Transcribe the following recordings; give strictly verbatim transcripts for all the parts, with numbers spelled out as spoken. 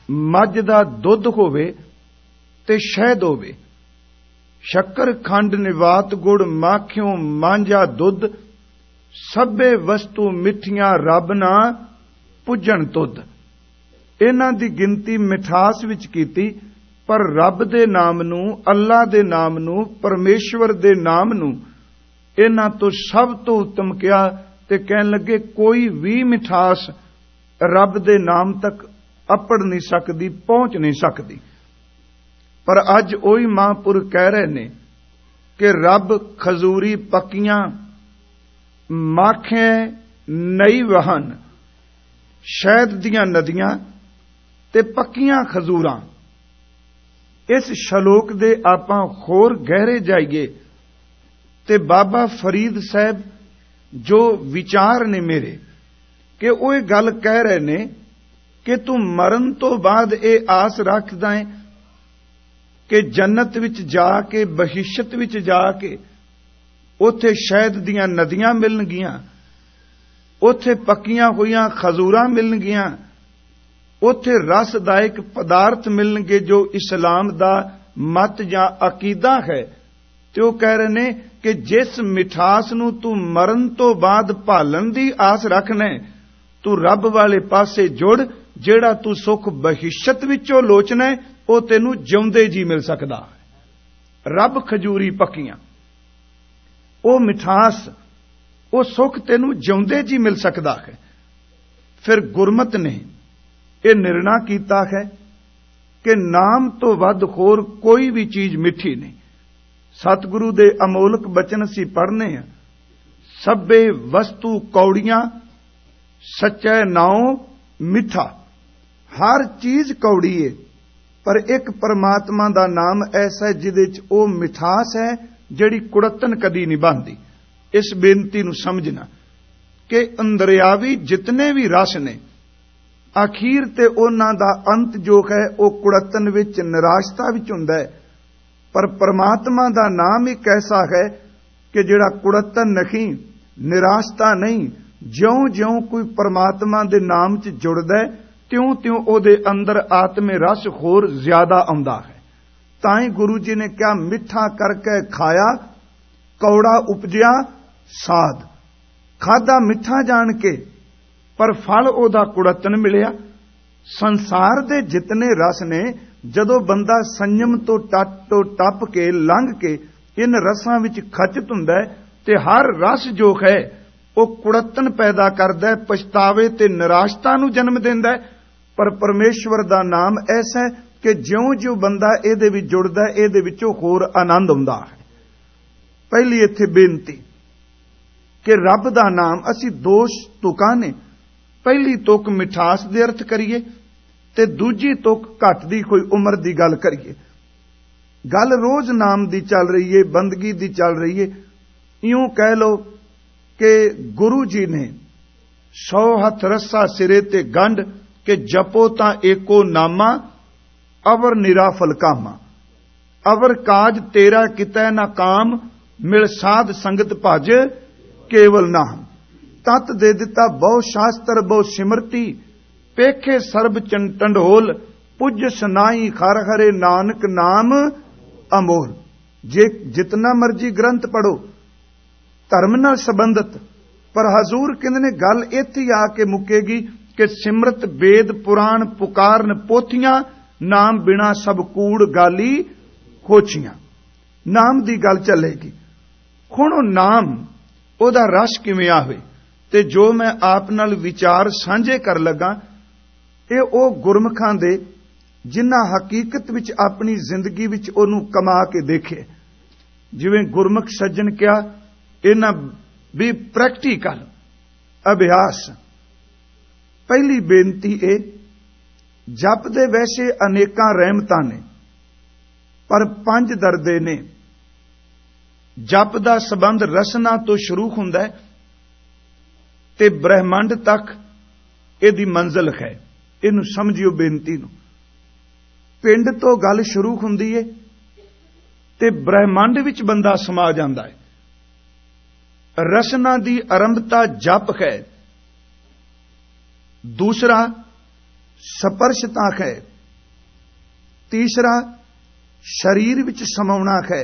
मझ दा दुध होवे ते शहद होवे, शक्कर खंड निवात गुड़ माखियों मांझा दुध, सभे वस्तु मिठियां रब ना पुजन तुद। इन्हां दी गिनती मिठास विच कीती, पर रब दे नाम नू, अल्लाह दे नाम नू, परमेश्वर दे नाम नू इन्हां तो सब तो उत्तम किया। ते कहन लगे कोई भी मिठास रब दे नाम तक अपड़ नहीं सकदी, पहुंच नहीं सकदी। पर अज ओही महापुर कह रहे ने कि रब खजूरी पक्कियां, माखे नई वहन, शहद दियां नदियां ते पक्कियां खजूरां। इस शलोक दे आपां होर गहरे जाइए ते बाबा फरीद साहब जो विचार ने मेरे कि ओह गल कह रहे ने कि तू मरण तो बाद ए आस रखदा है कि जन्नत विच जाके, बहिश्त विच जाके उथे शहद दियां नदियां मिलणगियां, उथे पक्कियां होईयां खजूरां मिलणगियां, उथे रसदायक पदार्थ मिलणगे जो इस्लाम दा मत जां अकीदा है। ते वो कह रहे ने कि जिस मिठास नू तू मरण तो बाद भालन दी आस रखना है, तू रब वाले पासे जुड़, जेड़ा तू सुख बहिश्त विचों लोचना है वो तेनू जिउंदे जी मिल सकदा है। रब खजूरी पक्कियां, वो मिठास, वो सुख तेनू जिउंदे जी मिल सकदा है। फिर गुरमत ने यह निर्णय कीता है कि नाम तो वध होर कोई भी चीज मिठी नहीं। सतगुरु दे अमोलक बचन असी पढ़ने हैं, सभे वस्तु कौड़ियां, सच्चे नाओ मिठा। हर चीज कौड़ी है, पर एक परमात्मा दा नाम ऐसा है जिदे च ओ मिठास है जिहड़ी कुड़तन कदी नहीं बनदी। इस बेनती नूं समझना कि अंदरियावी जितने भी रस ने, आखिर ते उन्हां दा अंत जो है वो कुड़तन विच, निराशता विच हुंदा है। पर परमात्मा दा नाम एक ऐसा है कि जिहड़ा कुड़तन नहीं, निराशता नहीं। ज्यों ज्यों कोई परमात्मा दे नाम च जुड़दा है, त्यों त्यों ओदे अंदर आत्मे रस होर ज्यादा आउंदा है। ताई गुरु जी ने क्या मिठा करके खाया, कौड़ा उपजिया साध। खादा मिठा जान के, पर फल ओदा कुड़तन मिलिया। संसार दे जितने रस ने, जदों बंदा संयम तो टट तो टप के लंघ के इन रसां विच खचित हुंदा है, ते हर रस जो है वो कुड़तन पैदा करदा है, पछतावे ते निराशता नूं जन्म दिंदा है। पर परमेश्वर दा नाम ऐसा है कि ज्यों ज्यों बंदा इहदे विच जुड़दा है, इहदे विचों होर आनंद आउंदा है। पहली इत्थे बेनती कि रब दा नाम असी दोष तुकां ने, पहली तुक मिठास दे अर्थ करिए ते दूजी तुक घट दी कोई उम्र दी गल करिए। गल रोज नाम दी चल रही है, बंदगी दी चल रही है। यूं कह लो कि गुरु जी ने सौ हथ रस्सा सिरे ते गंढ कि जपो तां एको नामा, अवर निराफल कामा। अवर काज तेरा कितै ना काम, मिल साध संगत भज केवल नाम। तत दे दिता बहु शास्त्र बहु सिमरती, पेखे सर्ब टंडोल, पुज सुनाई खर हरे नानक नाम अमोल। जे जितना मर्जी ग्रंथ पढ़ो धर्म नाल संबंधित, पर हजूर कहंदे ने गल इत्थे आके मुकेगी कि सिमरत वेद पुराण पुकारन पोथियां, नाम बिना सब कूड़ गाली खोचियां। नाम दी गल चलेगी। हुण नाम ओदा रस किवें आवे, ते जो मैं आप नाल विचार साझे कर लगा, ये ओ गुरमुखां दे जिन्हां हकीकत विच अपनी जिंदगी विच ओनू कमा के देखे। जिवें गुरमुख सज्जन क्या, इन्हां भी प्रैक्टिकल अभ्यास। पहली बेनती है, जप दे वैसे अनेकां रहमतां ने, पर पंज दरदे ने। जप दा संबंध रसना तो शुरू हुंदा है ते ब्रह्मंड तक इहदी मंजिल है। इहनूं समझियो बेनती नूं। पिंड तो गल शुरू हुंदी है ते ब्रह्मंड विच बंदा समा जांदा है। रसना दी आरंभता जप है। दूसरा स्पर्शता है, तीसरा शरीर विच समाउणा है।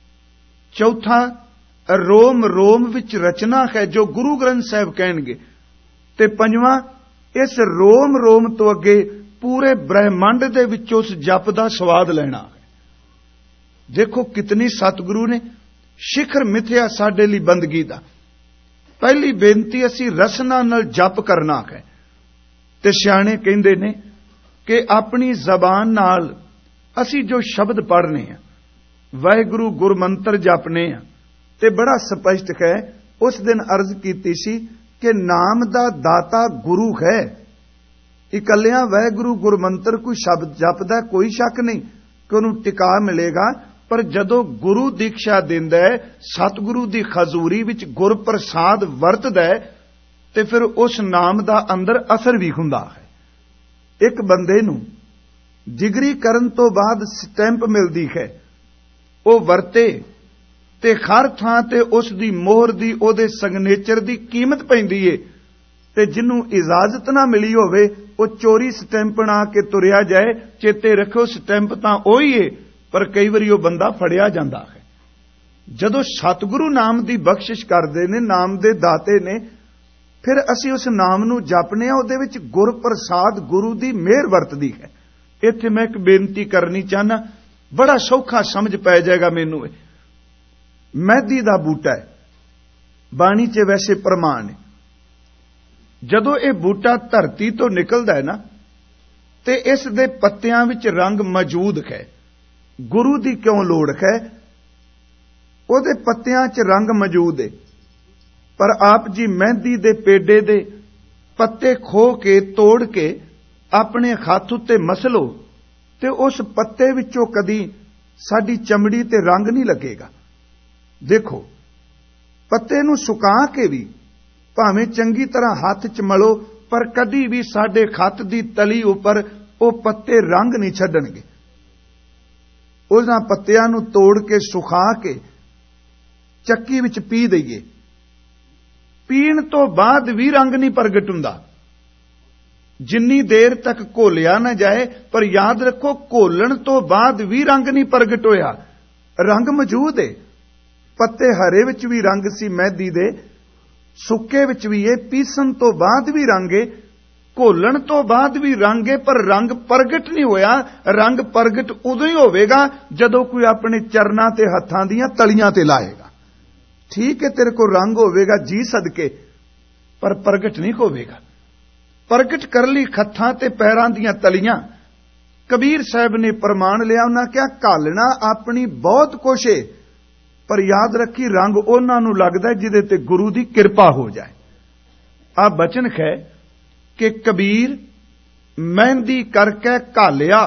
चौथा रोम रोम विच रचना है, जो गुरु ग्रंथ साहिब कहणगे। ते पंजवां इस रोम रोम तो अगे पूरे ब्रह्मंड दे विच उस जप दा स्वाद लेना है। देखो कितनी सतगुरु ने शिखर मिथ्या साडे लई बंदगी दा। पहली बेनती असी रसना नाल जप करना है। ते सियाणे कहंदे ने कि अपनी जबान नाल असी जो शब्द पढ़ने हैं, वाहिगुरु गुरमंत्र जपने हैं, ते बड़ा स्पष्ट है। उस दिन अर्ज कीती सी कि नाम दा दाता गुरु है। इकल्लियां वाहिगुरु गुरमंत्र कोई शब्द जपदा कोई शक नहीं कि उन्हें टिका मिलेगा, पर जदों गुरु दीक्षा दिंदा है, सतगुरु दी खजूरी विच गुर प्रसाद वरतदा है, ते फिर उस नाम दा अंदर असर भी हुंदा है। एक बंदे नूं डिग्री करन तो बाद स्टैंप मिलदी है, वो वरते ते हर थां ते उस दी मोहर दी ओदे सिग्नेचर दी कीमत पैंदी है। ते जिन्नू इजाजत ना मिली होवे वो चोरी स्टैंप ना के तुरिया जाए। चेते रखो स्टैंप तां ओही है, पर कई वारी वो बंदा फड़िया जांदा है। जदों सतगुरु नाम दी बख्शिश करदे ने, नाम दे दाते ने, फिर असी उस नाम नू जपने आ, उहदे विच गुर प्रसाद गुरु दी मेहर वरतदी है। इत्थे मैं एक बेनती करनी चाहना, बड़ा सौखा समझ पै जाएगा मैनू। मैदी दा बूटा है, बाणी च वैसे प्रमाण है। जदों ये बूटा धरती तो निकलदा है ना, ते इस दे पत्तियां विच रंग मौजूद है। गुरु दी क्यों लोड़ है? उहदे पत्तियां च रंग मौजूद है, पर आप जी मेहंदी दे पेडे दे पत्ते खो के तोड़ के अपने हत्थ उत्ते मसलो, ते उस पत्ते विचों कदी साडी चमड़ी ते रंग नहीं लगेगा। देखो पत्ते नूं सुका के भी भावें चंगी तरह हाथ च मलो, पर कदी भी साडे खत दी तली उपर वो पत्ते रंग नहीं छड्डणगे। उन्हां पत्तियां नूं तोड़ के सुखा के चक्की विच पी दईए, पीण तो बाद भी रंग नहीं प्रगट हुंदा जिन्नी देर तक घोलिया ना जाए। पर याद रखो, घोलण तो बाद भी रंग नहीं प्रगट होया, रंग मौजूद है। पत्ते हरे विच भी रंग सी मेहदी दे, सुक्के विच भी है, पीसन तो बाद भी रंग है, घोलण तो बाद भी रंग है, पर रंग प्रगट नहीं होया। रंग प्रगट उदों ही होवेगा जदों कोई अपने चरनां ते हत्थां दीयां तलियां ते लाएगा। ठीक है, तेरे को रंग होवेगा जी सदके, पर प्रगट नहीं होवेगा। प्रगट कर ली हत्थां ते पैरां दीयां तलियां। कबीर साहब ने प्रमाण लिया, उन्हां क्या घालना अपनी बहुत कुछ है, पर याद रखी रंग उन्हां नूं लगदा जिहदे ते गुरु दी किरपा हो जाए। आ बचन है कि कबीर मेहंदी करके घालिया,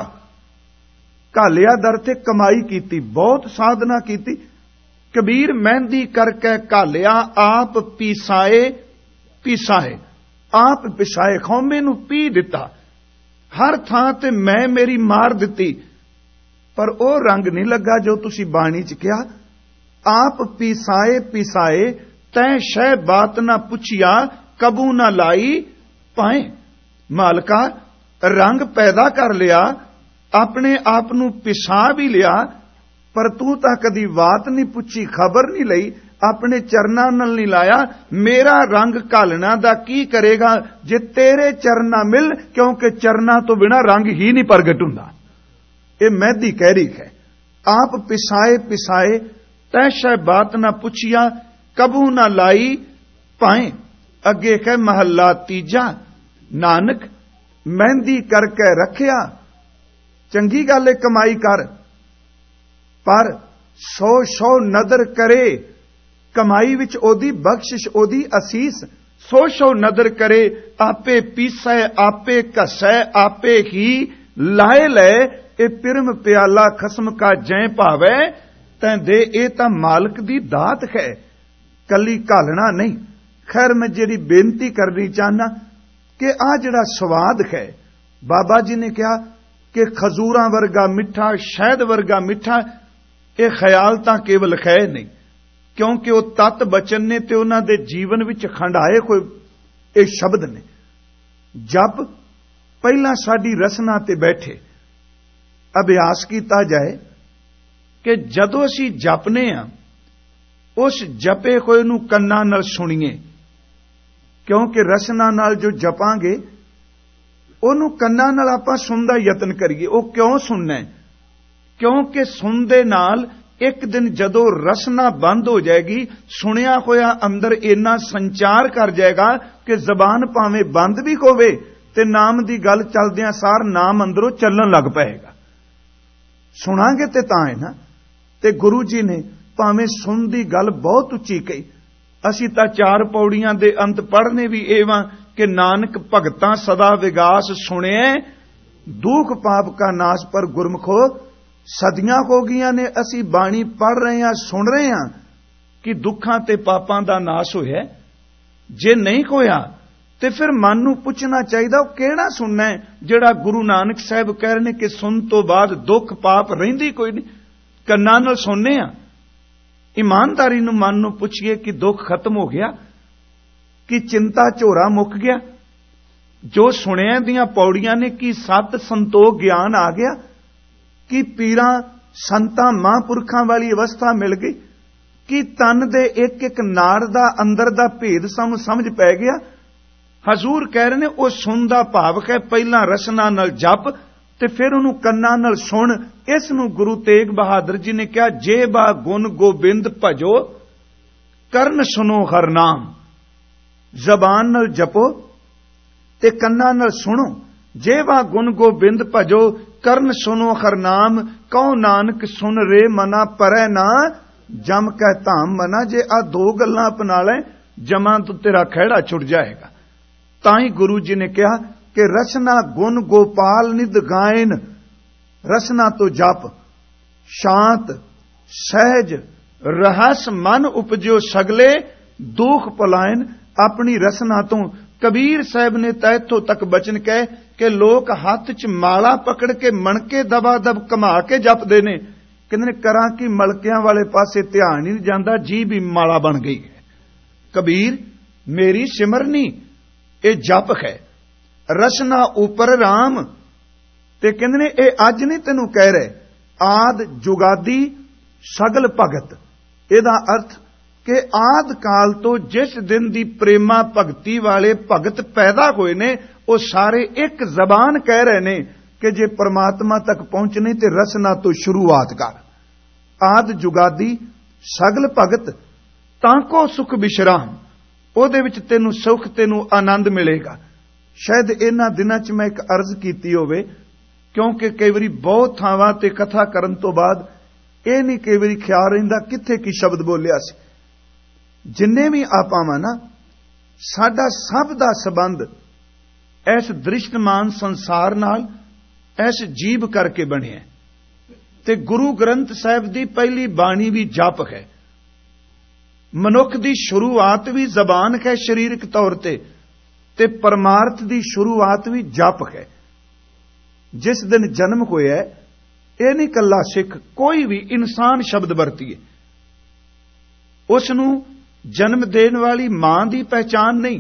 घालिया दर ते कमाई कीती, बहुत साधना कीती। कबीर मेहंदी करके घालिया, आप पीसाए पीसाए आप पिसाए, खौमे नूं पी दिता, हर थां ते मैं मेरी मार दिती, पर ओ रंग नहीं लगा जो तुसी बाणी च कहा। आप पीसाए पीसाए तैं शह बात ना पुछिया, कबू ना लाई पाए। मालका रंग पैदा कर लिया, अपने आप नूं पिसा भी लिया, पर तू तां कदी बात नहीं पुछी, खबर नहीं लई, अपने चरनां नाल नहीं लाया। मेरा रंग घालना दा की करेगा जे तेरे चरना मिल, क्योंकि चरना तो बिना रंग ही नहीं प्रगट हुंदा। ये मेहदी कह रही है, आप पिसाए पिसाए तै शै बात ना पुछिया, कबू ना लाई पाए। अगे कह महला तीजा, नानक मेहंदी करके रखिया, चंगी गल है कमाई कर, पर सौ सौ नदर करे, कमाई विच ओदी बख्शिश ओदी असीस, सौ सौ नदर करे, आपे पीसै आपे घसै आपे ही लाए लै। ए पिरम प्याला खसम का जै भावै तैं दे, ए तां मालक दी दात है, कली घालना नहीं। खैर मैं जिहड़ी बेनती करनी चाहना कि आ जिहड़ा स्वाद है, बाबा जी ने कहा कि खजूरां वर्गा मिठा, शहद वर्गा मिठा, ये ख्याल तां केवल है नहीं, क्योंकि वो तत बचन ने ते उन्हां दे जीवन विच खंडाए कोई ये शब्द ने। जप पहला साडी रसना ते बैठे, ਅਭਿਆਸ ਕੀਤਾ ਜਾਏ ਕਿ ਜਦੋਂ ਅਸੀਂ ਜਪਨੇ ਆ, ਉਸ ਜਪੇ ਹੋਏ ਨੂੰ ਕੰਨਾਂ ਨਾਲ ਸੁਣੀਏ, ਕਿਉਂਕਿ ਰਸਨਾ ਨਾਲ ਜੋ ਜਪਾਂਗੇ ਉਹਨੂੰ ਕੰਨਾਂ ਨਾਲ ਆਪਾਂ ਸੁਣਨ ਦਾ ਯਤਨ ਕਰੀਏ। ਉਹ ਕਿਉਂ ਸੁਣਨਾ ਹੈ? ਕਿਉਂਕਿ ਸੁਣਨ ਦੇ ਨਾਲ ਇੱਕ ਦਿਨ ਜਦੋਂ ਰਸਨਾ ਬੰਦ ਹੋ ਜਾਏਗੀ, ਸੁਣਿਆ ਹੋਇਆ ਅੰਦਰ ਇੰਨਾ ਸੰਚਾਰ ਕਰ ਜਾਏਗਾ ਕਿ ਜ਼ਬਾਨ ਭਾਵੇਂ ਬੰਦ ਵੀ ਹੋਵੇ ਤੇ ਨਾਮ ਦੀ ਗੱਲ ਚੱਲਦਿਆਂ ਸਾਰ ਨਾਮ ਅੰਦਰੋਂ ਚੱਲਣ ਲੱਗ ਪਏਗਾ। ਸੁਣਾਂਗੇ ਤੇ ਤਾਂ ਹੈ ਨਾ। ਤੇ ਗੁਰੂ ਜੀ ਨੇ ਭਾਵੇਂ ਸੁਣ ਦੀ ਗੱਲ ਬਹੁਤ ਉੱਚੀ ਕਹੀ, ਅਸੀਂ ਤਾਂ ਚਾਰ ਪੌੜੀਆਂ ਦੇ ਅੰਤ ਪੜ੍ਹਨੇ ਵੀ ਇਹਵਾਂ ਕਿ ਨਾਨਕ ਭਗਤਾਂ ਸਦਾ ਵਿਗਾਸ ਸੁਣਿਐ, ਦੁੱਖ ਪਾਪ ਕਾ ਨਾਸ਼ ਪਰ ਗੁਰਮੁਖੋ। ਸਦੀਆਂ ਹੋ ਗਈਆਂ ਨੇ ਅਸੀਂ ਬਾਣੀ ਪੜ੍ਹ ਰਹੇ ਹਾਂ, ਸੁਣ ਰਹੇ ਹਾਂ ਕਿ ਦੁੱਖਾਂ ਤੇ ਪਾਪਾਂ ਦਾ ਨਾਸ਼ ਹੋਇਆ। ਜੇ ਨਹੀਂ ਹੋਇਆ ਤੇ ਫਿਰ ਮਨ ਨੂੰ ਪੁੱਛਣਾ ਚਾਹੀਦਾ ਉਹ ਕਿਹੜਾ ਸੁਣਨਾ ਹੈ ਜਿਹੜਾ ਗੁਰੂ ਨਾਨਕ ਸਾਹਿਬ ਕਹਿ ਰਹੇ ਨੇ ਕਿ ਸੁਣ ਤੋਂ ਬਾਅਦ ਦੁੱਖ ਪਾਪ ਰਹਿੰਦੀ ਕੋਈ ਨਹੀਂ। ਕੰਨਾਂ ਨਾਲ ਸੁਣਨੇ ਆ, ਇਮਾਨਦਾਰੀ ਨੂੰ ਮਨ ਨੂੰ ਪੁੱਛੀਏ ਕਿ ਦੁੱਖ ਖਤਮ ਹੋ ਗਿਆ, ਕਿ ਚਿੰਤਾ ਝੋਰਾ ਮੁੱਕ ਗਿਆ, ਜੋ ਸੁਣਿਆ ਦੀਆਂ ਪੌੜੀਆਂ ਨੇ ਕੀ ਸਤ ਸੰਤੋਖ ਗਿਆਨ ਆ ਗਿਆ, ਕਿ ਪੀਰਾਂ ਸੰਤਾਂ ਮਹਾਂਪੁਰਖਾਂ ਵਾਲੀ ਅਵਸਥਾ ਮਿਲ ਗਈ, ਕਿ ਤਨ ਦੇ ਇੱਕ ਇੱਕ ਨਾੜ ਦਾ ਅੰਦਰ ਦਾ ਭੇਦ ਸਾਨੂੰ ਸਮਝ ਪੈ ਗਿਆ। ਹਜ਼ੂਰ ਕਹਿ ਰਹੇ ਨੇ ਉਹ ਸੁਣ ਦਾ ਭਾਵ ਹੈ ਪਹਿਲਾਂ ਰਸਨਾ ਨਾਲ ਜਪ ਤੇ ਫਿਰ ਉਹਨੂੰ ਕੰਨਾਂ ਨਾਲ ਸੁਣ। ਇਸ ਨੂੰ ਗੁਰੂ ਤੇਗ ਬਹਾਦਰ ਜੀ ਨੇ ਕਿਹਾ, ਜੇ ਬਾ ਗੁਣ ਗੋਬਿੰਦ ਭਜੋ ਕਰਨ ਸੁਨੋ ਹਰ ਨਾਮ। ਜ਼ਬਾਨ ਨਾਲ ਜਪੋ ਤੇ ਕੰਨਾਂ ਨਾਲ ਸੁਣੋ। ਜੇ ਬਾ ਗੁਣ ਗੋਬਿੰਦ ਭਜੋ ਕਰਨ ਸੁਨੋ ਹਰ ਨਾਮ, ਕਉ ਨਾਨਕ ਸੁਨ ਰੇ ਮਨਾ ਪਰੈ ਨਾ, ਜਮ ਕੈ ਧਾਮ ਮਨਾ। ਜੇ ਆ ਦੋ ਗੱਲਾਂ ਅਪਣਾ ਲੈ, ਜਮਾਂ ਤੋਂ ਤੇਰਾ ਖਹਿੜਾ ਛੁੱਟ ਜਾਏਗਾ। ਤਾਂ ਹੀ ਗੁਰੂ ਜੀ ਨੇ ਕਿਹਾ ਕਿ ਰਸਨਾ ਗੁਣ ਗੋਪਾਲ ਨਿਧ ਗਾਇਨ। ਰਸਨਾ ਤੋਂ ਜਪ ਸ਼ਾਂਤ ਸਹਿਜ ਰਹਸ ਮਨ ਉਪਜਿਓ ਸਗਲੇ ਦੁਖ ਪਲਾਇਨ। ਆਪਣੀ ਰਸਨਾ ਤੋਂ ਕਬੀਰ ਸਾਹਿਬ ਨੇ ਤਾਂ ਇੱਥੋਂ ਤੱਕ ਬਚਨ ਕਹੇ ਕਿ ਲੋਕ ਹੱਥ 'ਚ ਮਾਲਾ ਪਕੜ ਕੇ ਮਣਕੇ ਦਬਾ ਦਬ ਘੁਮਾ ਕੇ ਜਪਦੇ ਨੇ, ਕਹਿੰਦੇ ਨੇ ਕਰਾਂ ਕਿ ਮਲਕਿਆਂ ਵਾਲੇ ਪਾਸੇ ਧਿਆਨ ਹੀ ਨਹੀਂ ਜਾਂਦਾ, ਜੀ ਵੀ ਮਾਲਾ ਬਣ ਗਈ ਹੈ। ਕਬੀਰ ਮੇਰੀ ਸਿਮਰਨੀ ਇਹ ਜਪ ਹੈ, ਰਸਨਾ ਉਪਰ ਰਾਮ। ਤੇ ਕਹਿੰਦੇ ਨੇ ਇਹ ਅੱਜ ਨਹੀਂ ਤੈਨੂੰ ਕਹਿ ਰਹੇ, ਆਦ ਜੁਗਾਦੀ ਸਗਲ ਭਗਤ। ਇਹਦਾ ਅਰਥ ਕਿ ਆਦ ਕਾਲ ਤੋਂ ਜਿਸ ਦਿਨ ਦੀ ਪ੍ਰੇਮਾ ਭਗਤੀ ਵਾਲੇ ਭਗਤ ਪੈਦਾ ਹੋਏ ਨੇ ਉਹ ਸਾਰੇ ਇੱਕ ਜ਼ਬਾਨ ਕਹਿ ਰਹੇ ਨੇ ਕਿ ਜੇ ਪਰਮਾਤਮਾ ਤੱਕ ਪਹੁੰਚਣੇ ਤੇ ਰਸਨਾ ਤੋਂ ਸ਼ੁਰੂਆਤ ਕਰ। ਆਦ ਜੁਗਾਦੀ ਸਗਲ ਭਗਤ ਤਾਂ ਕੋ ਸੁਖ ਵਿਸ਼ਰਾਮ। ਉਹਦੇ ਵਿੱਚ ਤੈਨੂੰ ਸੁਖ ਤੈਨੂੰ ਆਨੰਦ ਮਿਲੇਗਾ। ਸ਼ਾਇਦ ਇਹਨਾਂ ਦਿਨਾਂ 'ਚ ਮੈਂ ਇੱਕ ਅਰਜ਼ ਕੀਤੀ ਹੋਵੇ, ਕਿਉਂਕਿ ਕਈ ਵਾਰੀ ਬਹੁਤ ਥਾਵਾਂ ਤੇ ਕਥਾ ਕਰਨ ਤੋਂ ਬਾਅਦ ਇਹ ਨਹੀਂ ਕਈ ਵਾਰੀ ਖਿਆਲ ਰਹਿੰਦਾ ਕਿੱਥੇ ਕੀ ਸ਼ਬਦ ਬੋਲਿਆ ਸੀ। ਜਿੰਨੇ ਵੀ ਆਪਾਵਾਂ ਨਾ, ਸਾਡਾ ਸਭ ਦਾ ਸੰਬੰਧ ਇਸ ਦ੍ਰਿਸ਼ਟਮਾਨ ਸੰਸਾਰ ਨਾਲ ਇਸ ਜੀਵ ਕਰਕੇ ਬਣਿਆ। ਤੇ ਗੁਰੂ ਗ੍ਰੰਥ ਸਾਹਿਬ ਦੀ ਪਹਿਲੀ ਬਾਣੀ ਵੀ ਜਪ ਹੈ। ਮਨੁੱਖ ਦੀ ਸ਼ੁਰੂਆਤ ਵੀ ਜ਼ਬਾਨ ਹੈ ਸਰੀਰਕ ਤੌਰ ਤੇ, ਤੇ ਪਰਮਾਰਥ ਦੀ ਸ਼ੁਰੂਆਤ ਵੀ ਜਪ ਹੈ। ਜਿਸ ਦਿਨ ਜਨਮ ਹੋਇਆ ਇਹ ਨਹੀਂ ਕੱਲਾ ਸਿੱਖ, ਕੋਈ ਵੀ ਇਨਸਾਨ ਸ਼ਬਦ ਵਰਤੀਏ, ਉਸ ਨੂੰ ਜਨਮ ਦੇਣ ਵਾਲੀ ਮਾਂ ਦੀ ਪਹਿਚਾਨ ਨਹੀਂ,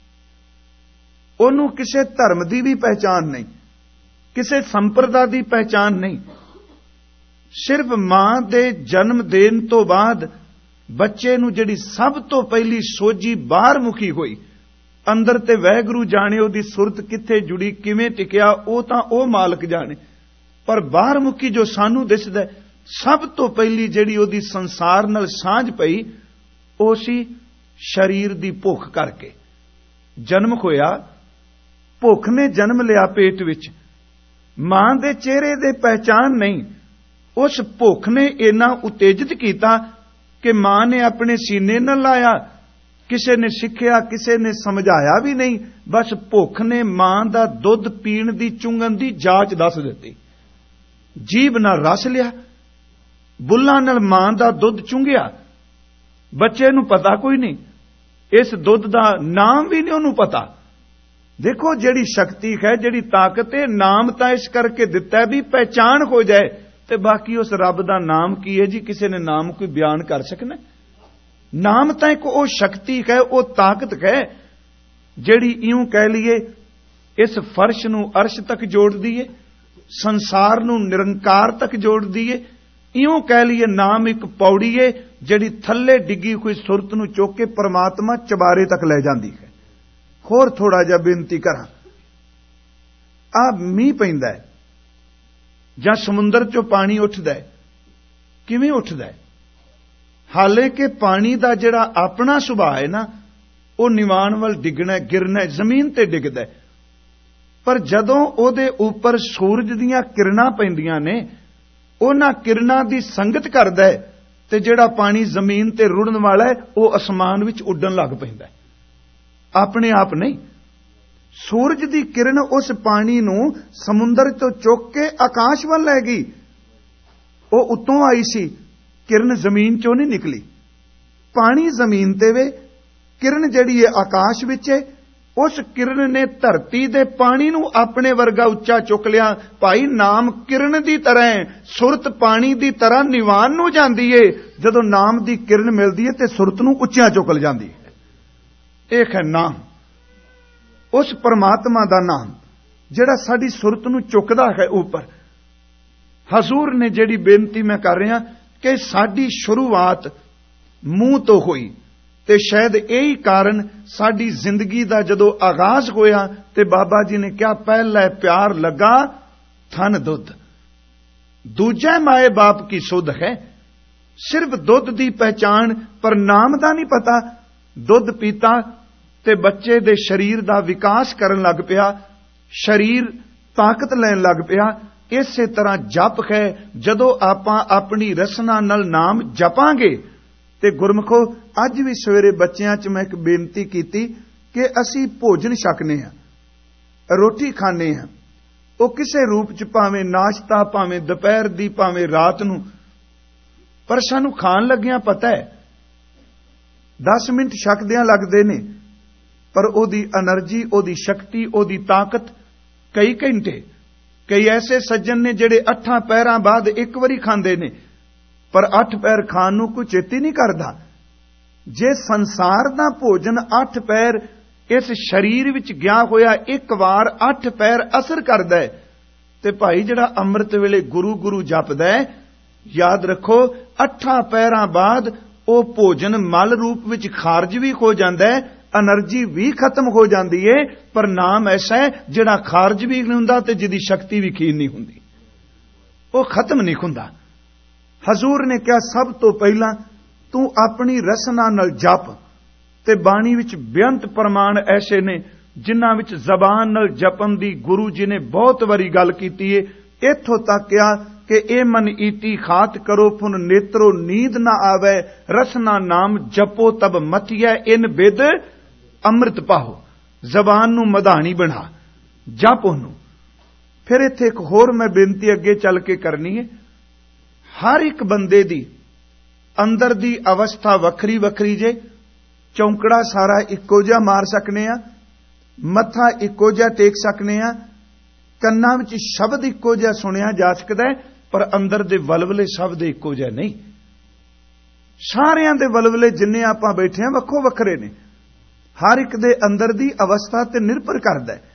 ਉਹਨੂੰ ਕਿਸੇ ਧਰਮ ਦੀ ਵੀ ਪਹਿਚਾਨ ਨਹੀਂ, ਕਿਸੇ ਸੰਪਰਦਾ ਦੀ ਪਹਿਚਾਨ ਨਹੀਂ। ਸਿਰਫ ਮਾਂ ਦੇ ਜਨਮ ਦੇਣ ਤੋਂ ਬਾਅਦ ਬੱਚੇ ਨੂੰ ਜਿਹੜੀ ਸਭ ਤੋਂ ਪਹਿਲੀ ਸੋਝੀ ਬਾਹਰ ਮੁਖੀ ਹੋਈ, ਅੰਦਰ ਤੇ ਵਾਹਿਗੁਰੂ ਜਾਣੇ ਉਹਦੀ ਸੁਰਤ ਕਿੱਥੇ ਜੁੜੀ, ਕਿਵੇਂ ਟਿਕਿਆ, ਉਹ ਤਾਂ ਉਹ ਮਾਲਕ ਜਾਣੇ। ਪਰ ਬਾਹਰ ਮੁਖੀ ਜੋ ਸਾਨੂੰ ਦਿਸਦਾ, ਸਭ ਤੋਂ ਪਹਿਲੀ ਜਿਹੜੀ ਉਹਦੀ ਸੰਸਾਰ ਨਾਲ ਸਾਂਝ ਪਈ ਉਹ ਸੀ ਸਰੀਰ ਦੀ ਭੁੱਖ ਕਰਕੇ। ਜਨਮ ਹੋਇਆ, ਭੁੱਖ ਨੇ ਜਨਮ ਲਿਆ ਪੇਟ ਵਿੱਚ, ਮਾਂ ਦੇ ਚਿਹਰੇ ਦੇ ਪਹਿਚਾਨ ਨਹੀਂ। ਉਸ ਭੁੱਖ ਨੇ ਇੰਨਾ ਉਤੇਜਿਤ ਕੀਤਾ ਕਿ ਮਾਂ ਨੇ ਆਪਣੇ ਸੀਨੇ ਨਾਲ ਲਾਇਆ, ਕਿਸੇ ਨੇ ਸਿੱਖਿਆ, ਕਿਸੇ ਨੇ ਸਮਝਾਇਆ ਵੀ ਨਹੀਂ। ਬਸ ਭੁੱਖ ਨੇ ਮਾਂ ਦਾ ਦੁੱਧ ਪੀਣ ਦੀ ਚੁੰਗਣ ਦੀ ਜਾਚ ਦੱਸ ਦਿੱਤੀ। ਜੀਭ ਨਾਲ ਰਸ ਲਿਆ, ਬੁੱਲਾਂ ਨਾਲ ਮਾਂ ਦਾ ਦੁੱਧ ਚੁੰਗਿਆ। ਬੱਚੇ ਨੂੰ ਪਤਾ ਕੋਈ ਨਹੀਂ, ਇਸ ਦੁੱਧ ਦਾ ਨਾਮ ਵੀ ਨਹੀਂ ਉਹਨੂੰ ਪਤਾ। ਦੇਖੋ ਜਿਹੜੀ ਸ਼ਕਤੀ ਹੈ, ਜਿਹੜੀ ਤਾਕਤ ਹੈ, ਨਾਮ ਤਾਂ ਇਸ ਕਰਕੇ ਦਿੱਤਾ ਵੀ ਪਹਿਚਾਨ ਹੋ ਜਾਏ। ਤੇ ਬਾਕੀ ਉਸ ਰੱਬ ਦਾ ਨਾਮ ਕੀ ਹੈ ਜੀ, ਕਿਸੇ ਨੇ ਨਾਮ ਕੋਈ ਬਿਆਨ ਕਰ ਸਕਣਾ? ਨਾਮ ਤਾਂ ਇੱਕ ਉਹ ਸ਼ਕਤੀ ਹੈ, ਉਹ ਤਾਕਤ ਹੈ ਜਿਹੜੀ ਇਉਂ ਕਹਿ ਲਈਏ ਇਸ ਫਰਸ਼ ਨੂੰ ਅਰਸ਼ ਤੱਕ ਜੋੜਦੀ ਹੈ। संसार नूं निरंकार तक जोड़दी है। इउं कह लीए नाम एक पौड़ी है जिहड़ी थल्ले डिगी हुई सुरत नूं चुक के परमात्मा चबारे तक ले जाती है। होर थोड़ा जिहा बेनती करा, आ मींह पैंदा है जां समुंदर चों पानी उठदा है, किवें उठदा है? हाले कि पानी दा जिहड़ा अपना सुभाਅ है ना, वो निवाण वल डिगना गिरना जमीन ते डिगदा है। पर जदों उहदे उपर सूरज दीयां किरणां पैंदियां ने, उन्हां किरणां दी संगत करदा है ते जिहड़ा पानी जमीन ते रुड़न वाला है वो आसमान विच उड्डण लग पैंदा है, अपने आप नहीं। सूरज दी किरण उस पानी नूं समुंदर तो चुक के आकाश वल लै गई। वो उत्तों आई सी, किरण जमीन चों नहीं निकली। पानी जमीन ते वे, किरण जिहड़ी है आकाश विच है। उस किरण ने धरती दे पानी नूं अपने वर्गा उच्चा चुक लिया। भाई नाम किरण दी तरह है, सुरत पानी दी तरह निवान नूं जांदी है। जदों नाम दी किरण मिलदी है ते सुरत नूं उच्चा चुक जांदी है। एक है नाम, उस परमात्मा दा नाम जिहड़ा साडी सुरत नूं चुकदा है ऊपर। हजूर ने जिहड़ी बेनती मैं कर रहा कि साडी शुरुआत मूंह तो हुई, ते शायद यही कारण साडी जिंदगी दा जदों आगाज होया ते बाबा जी ने क्या पहला प्यार लगा थन दुध, दूजा माए बाप की सुध है। सिर्फ दुध दी पहचान पर नाम दा नहीं पता। दुध पीता ते बच्चे दे शरीर दा विकास करन लग पिया, शरीर ताकत लैन लग पिया। इसे तरह जप है, जदों आपां अपनी रसना नाल नाम जपांगे ते गुरमुखो अज भी सवेरे बच्चियां च मैं एक बेनती कीती कि असी भोजन छकने हां, रोटी खाने हां, वो किसे रूप च भावें नाश्ता, भावें दोपहर दी, भावें रात नूं, पर सानू खाण लग्गियां पता है दस मिनट छकदियां लगदे ने, पर ओदी एनर्जी, ओदी शक्ति, ओदी ताकत कई घंटे। कई ऐसे सज्जन ने जिहड़े अठां पैरां बाद एक वारी खांदे ने, पर अठ पैर खाण नूं कोई चेती नहीं करदा। जे संसार दा भोजन अठ पैर इस शरीर विच गया होया एक वार अठ पैर असर करदा है, ते भाई जिहड़ा अमृत वेले गुरु गुरु जपदा है, याद रखो अठां पैरां बाद वो भोजन मल रूप विच खारज भी हो जाता है, एनर्जी भी खत्म हो जाती है। पर नाम ऐसा है जिहड़ा खारज भी नहीं हुंदा ते जिहदी शक्ति भी खीन नहीं हुंदी, वो खत्म नहीं हुंदा। हजूर ने क्या सब तो पहला तू अपनी रसना नाल जप, ते बाणी विच बेअंत प्रमाण ऐसे ने जिन्हां विच जबान नाल जपन दी गुरु जी ने बहुत वारी गल कीती है। इत्थों तक क्या कि ए मन ईटी खात करो फुन नेत्रो नींद ना आवे, रसना नाम जपो तब मथिया इन बिद अमृत पाहो। जबान नूं मधानी बना, जप ओनू। फिर इत्थे एक होर मैं बेनती अगे चल के करनी है। हर एक बंदे दी अंदर दी अवस्था वखरी वखरी जे। चौंकड़ा सारा इक्को जिहा मार सकने आ, मत्था इक्को जिहा टेक सकने आ, कन्नां विच शब्द इक्को जिहा सुनिया जा सकदा है, पर अंदर दे वलवले सब दे इक्को जिहे नहीं। सारियां दे वलवले जिन्ने आपां बैठे हैं वक्खो वखरे ने। हर एक दे अंदर दी अवस्था ते निर्भर करदा है।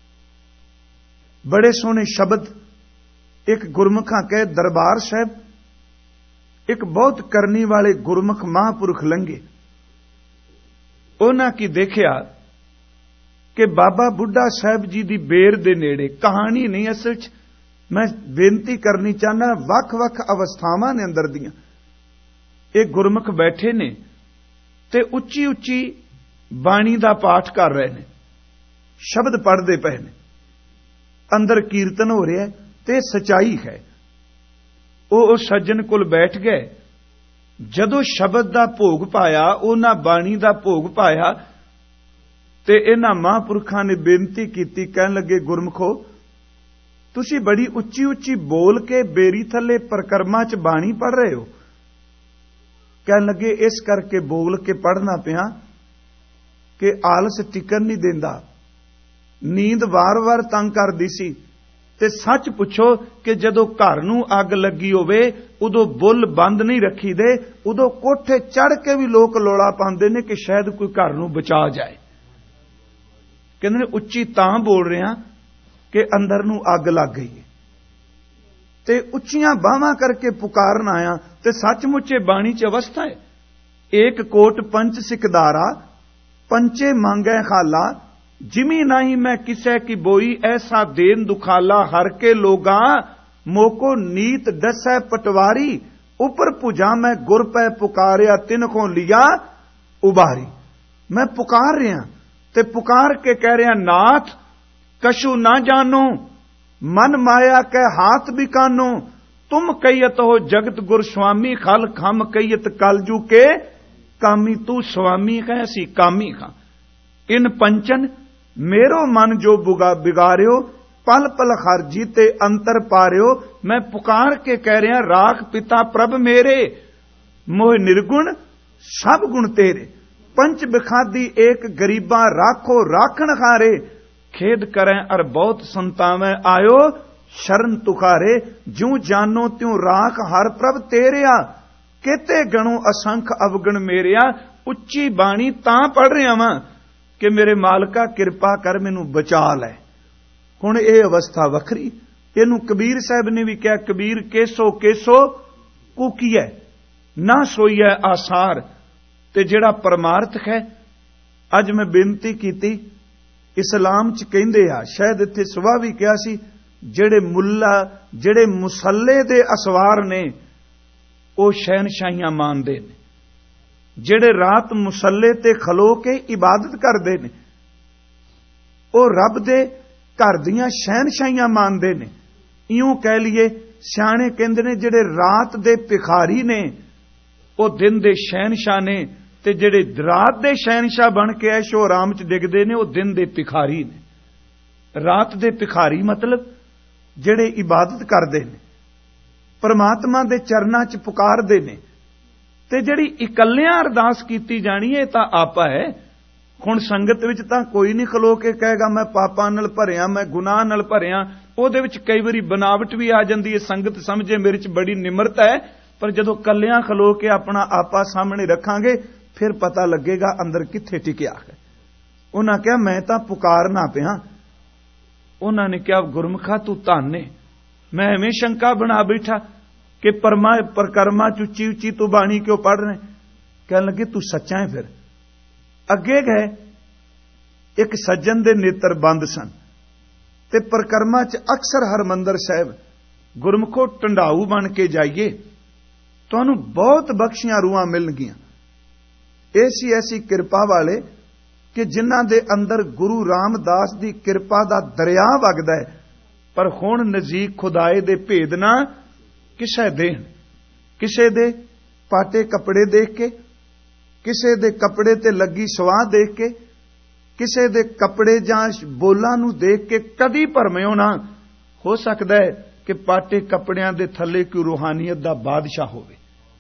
बड़े सोहने शब्द एक गुरमुखां कहे दरबार साहब, एक बहुत करनी वाले गुरमुख महापुरुष लंघे, उन्हां की देखिया कि बाबा बुढ़ा साहब जी दी बेर दे नेड़े, कहानी नहीं असल च मैं बेनती करनी चाहना, वख वख अवस्थावां ने अंदर दियां। एक गुरमुख बैठे ने ते उच्ची उच्ची बाणी दा पाठ कर रहे ने, शब्द पढ़दे पए ने, अंदर कीर्तन हो रहा है ते सच्चाई है। वो उस सज्जन कोल बैठ गए, जदों शब्द दा भोग पाया, उन्हां बाणी दा भोग पाया, ते इन्हां महापुरखां ने बेनती कीती, कहन लगे गुरमुखो तुसी बड़ी उच्ची उच्ची बोल के बेरी थले परिक्रमा च बाणी पढ़ रहे हो। कहन लगे इस करके बोल के पढ़ना पिया कि आलस टिकन नहीं देंदा, नींद वार वार तंग करदी सी, ते सच पुछो कि जदों घर नूं अग लगी होवे उदों बुल बंद नहीं रखी दे, उदों कोठे चढ़ के भी लोग लोड़ा पांदे ने कि शायद कोई घर नूं बचा जाए। कहंदे ने उच्ची तां बोल रहे हां कि अंदर नूं अग लग गई है। ते उच्चियां बाहां करके पुकारन आया, ते सचमुचे बाणी च अवस्था है। एक कोट पंच सिकदारा, पंचे मांगे खाला, जिमी नहीं मैं किसे की बोई, ऐसा देन दुखाला। हर के लोगा मोको नीत डसै पटवारी, उपर पुजा मैं गुर पै पुकारिया, तिनको लिया उबारी। मैं पुकार रहा ते पुकार के कह रहा, नाथ कछु ना जानो, मन माया के हाथ भी कानो। तुम कहियत हो जगत गुर स्वामी, खल खम कहियत कलजू के कामी। तू स्वामी है सी कामी खा, इन पंचन मेरो मन जो बुगा बिगाड़ियो, पल पल हरजी ते अंतर पारियो। मैं पुकार के कह रहा, राख पिता प्रभ मेरे, मोह निर्गुण सब गुण तेरे। पंच बिखादी एक गरीबा, राखो राखण हारे। खेद करें अर बहुत संतावें, आयो शरण तुखारे। ज्यों जानो त्यों राख हर प्रभ तेरिया, केते गणों असंख अवगण मेरिया। उच्ची बाणी तां पढ़ रहा वां कि मेरे मालका किरपा कर मैनू बचा लै। हुण ये अवस्था वखरी, इनू कबीर साहब ने भी कहा, कबीर केसो केसो कूकीए ना सोईए आसार। ते जिहड़ा परमार्थ है, अज मैं बेनती कीती, इस्लाम च कहिंदे आ, शायद इत्थे सुबह भी कहा सी, जिहड़े मुल्ला जिहड़े मुसल्ले दे असवार ने वो शहनशाहियां मानदे ने, जिहड़े रात मुसल्ले ते खलो के इबादत करदे ने वो रब दे घर दियां शहनशाहियां मानदे ने। इयों कह लीए सियाणे कहंदे ने, जिहड़े रात दे भिखारी ने वो दिन दे शहनशाह ने, ते जिहड़े रात दे शहनशाह बन के ऐशो आराम च डिगदे ने वो दिन दे भिखारी ने। रात दे भिखारी मतलब जिहड़े इबादत करदे ने, परमात्मा दे चरनां च पुकारदे ने। ते जिहड़ी इकल्लियां अरदास कीती जानी है तां आपा है। हुण संगत विच तां कोई नहीं खलो के कहेगा मैं पापां नाल भरिया, मैं गुनाह नाल भरिया। ਉਹਦੇ ਵਿੱਚ कई बारी बनावट भी आ जाती है, संगत समझे मेरे च बड़ी निमरता है, पर जदों कल्लियां खलो के अपना आपा सामने रखांगे फिर पता लगेगा अंदर कित्थे टिकिया है। उन्हां कहा मैं तां पुकारना पिया। उन्होंने कहा गुरमुखा तू धन है, मैं एवें शंका बना बैठा कि परमा परकरमा च उच्ची उच्ची तू बाणी क्यों पढ़ रहे। कहने लगे तू सच्चा है। फिर अगे गए, एक सज्जन दे नेत्र बंद सन ते परकरमा च अक्सर हरमंदर साहिब गुरमुखो ढंडाऊ बन के जाइए, तुहानू बहुत बख्शियां रूहां मिलणगियां। ऐसी ऐसी किरपा वाले कि जिन्हां दे अंदर गुरु रामदास दी किरपा दा दरिया वगदा है, पर हुण नजीक खुदाए दे भेद ना किसे देण। किसे दे पाटे कपड़े देख के, किसे दे कपड़े ते लगी स्वाह देख के, किसे दे कपड़े जां बोलां नूं देख के कदी भरमिओ ना। हो सकदा है कि पाटे कपड़ियां दे थल्ले कोई रूहानियत दा बादशाह होवे,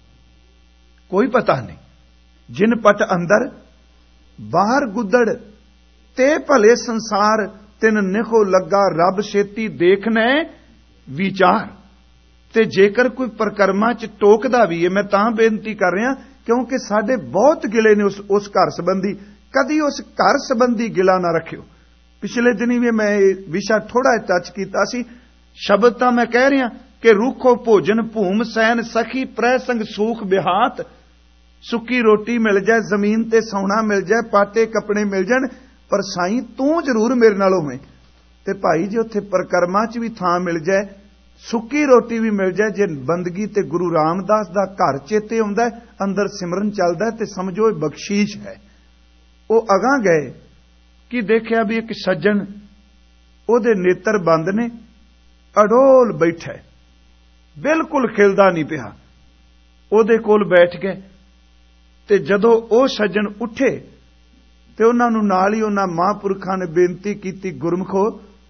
कोई पता नहीं। जिन पट अंदर बाहर गुदड़ ते भले संसार, तिन निखो लगा रब छेती देखना विचार। ते जेकर कोई परकरमा च टोकदा भी है, मैं तां बेनती कर रहा क्योंकि साडे बहुत गिले ने उस उस घर संबंधी। कदी उस घर संबंधी गिला ना रखियो। पिछले दिनी भी मैं विषय थोड़ा टच किया सी। शब्द तां मैं कह रहा कि रूखो भोजन भूम सैन सखी प्रै संग सूख बिहात। सुक्की रोटी मिल जाए, जमीन ते सौना मिल जाए, पाटे कपड़े मिल जाए, पर साईं तू जरूर मेरे नाल होवें। ते भाई जे उत्थे परकरमा च भी थां मिल जाए, सुक्की रोटी भी मिल जाए, जे बंदगी ते गुरु रामदास दा घर चेते आउंदा है, अंदर सिमरन चलदा है, ते समझो बख्शीश है। वो अगां गए कि देखिया भी एक सज्जन, ओदे नेत्र बंद ने, अडोल बैठा है, बिल्कुल खिलदा नहीं पिया। ओदे कोल बैठ गए ते जदों ओ सज्जन उठे ते उन्हां नूं नाल ही उन्हां महापुरखां ने बेनती कीती, गुरमुखो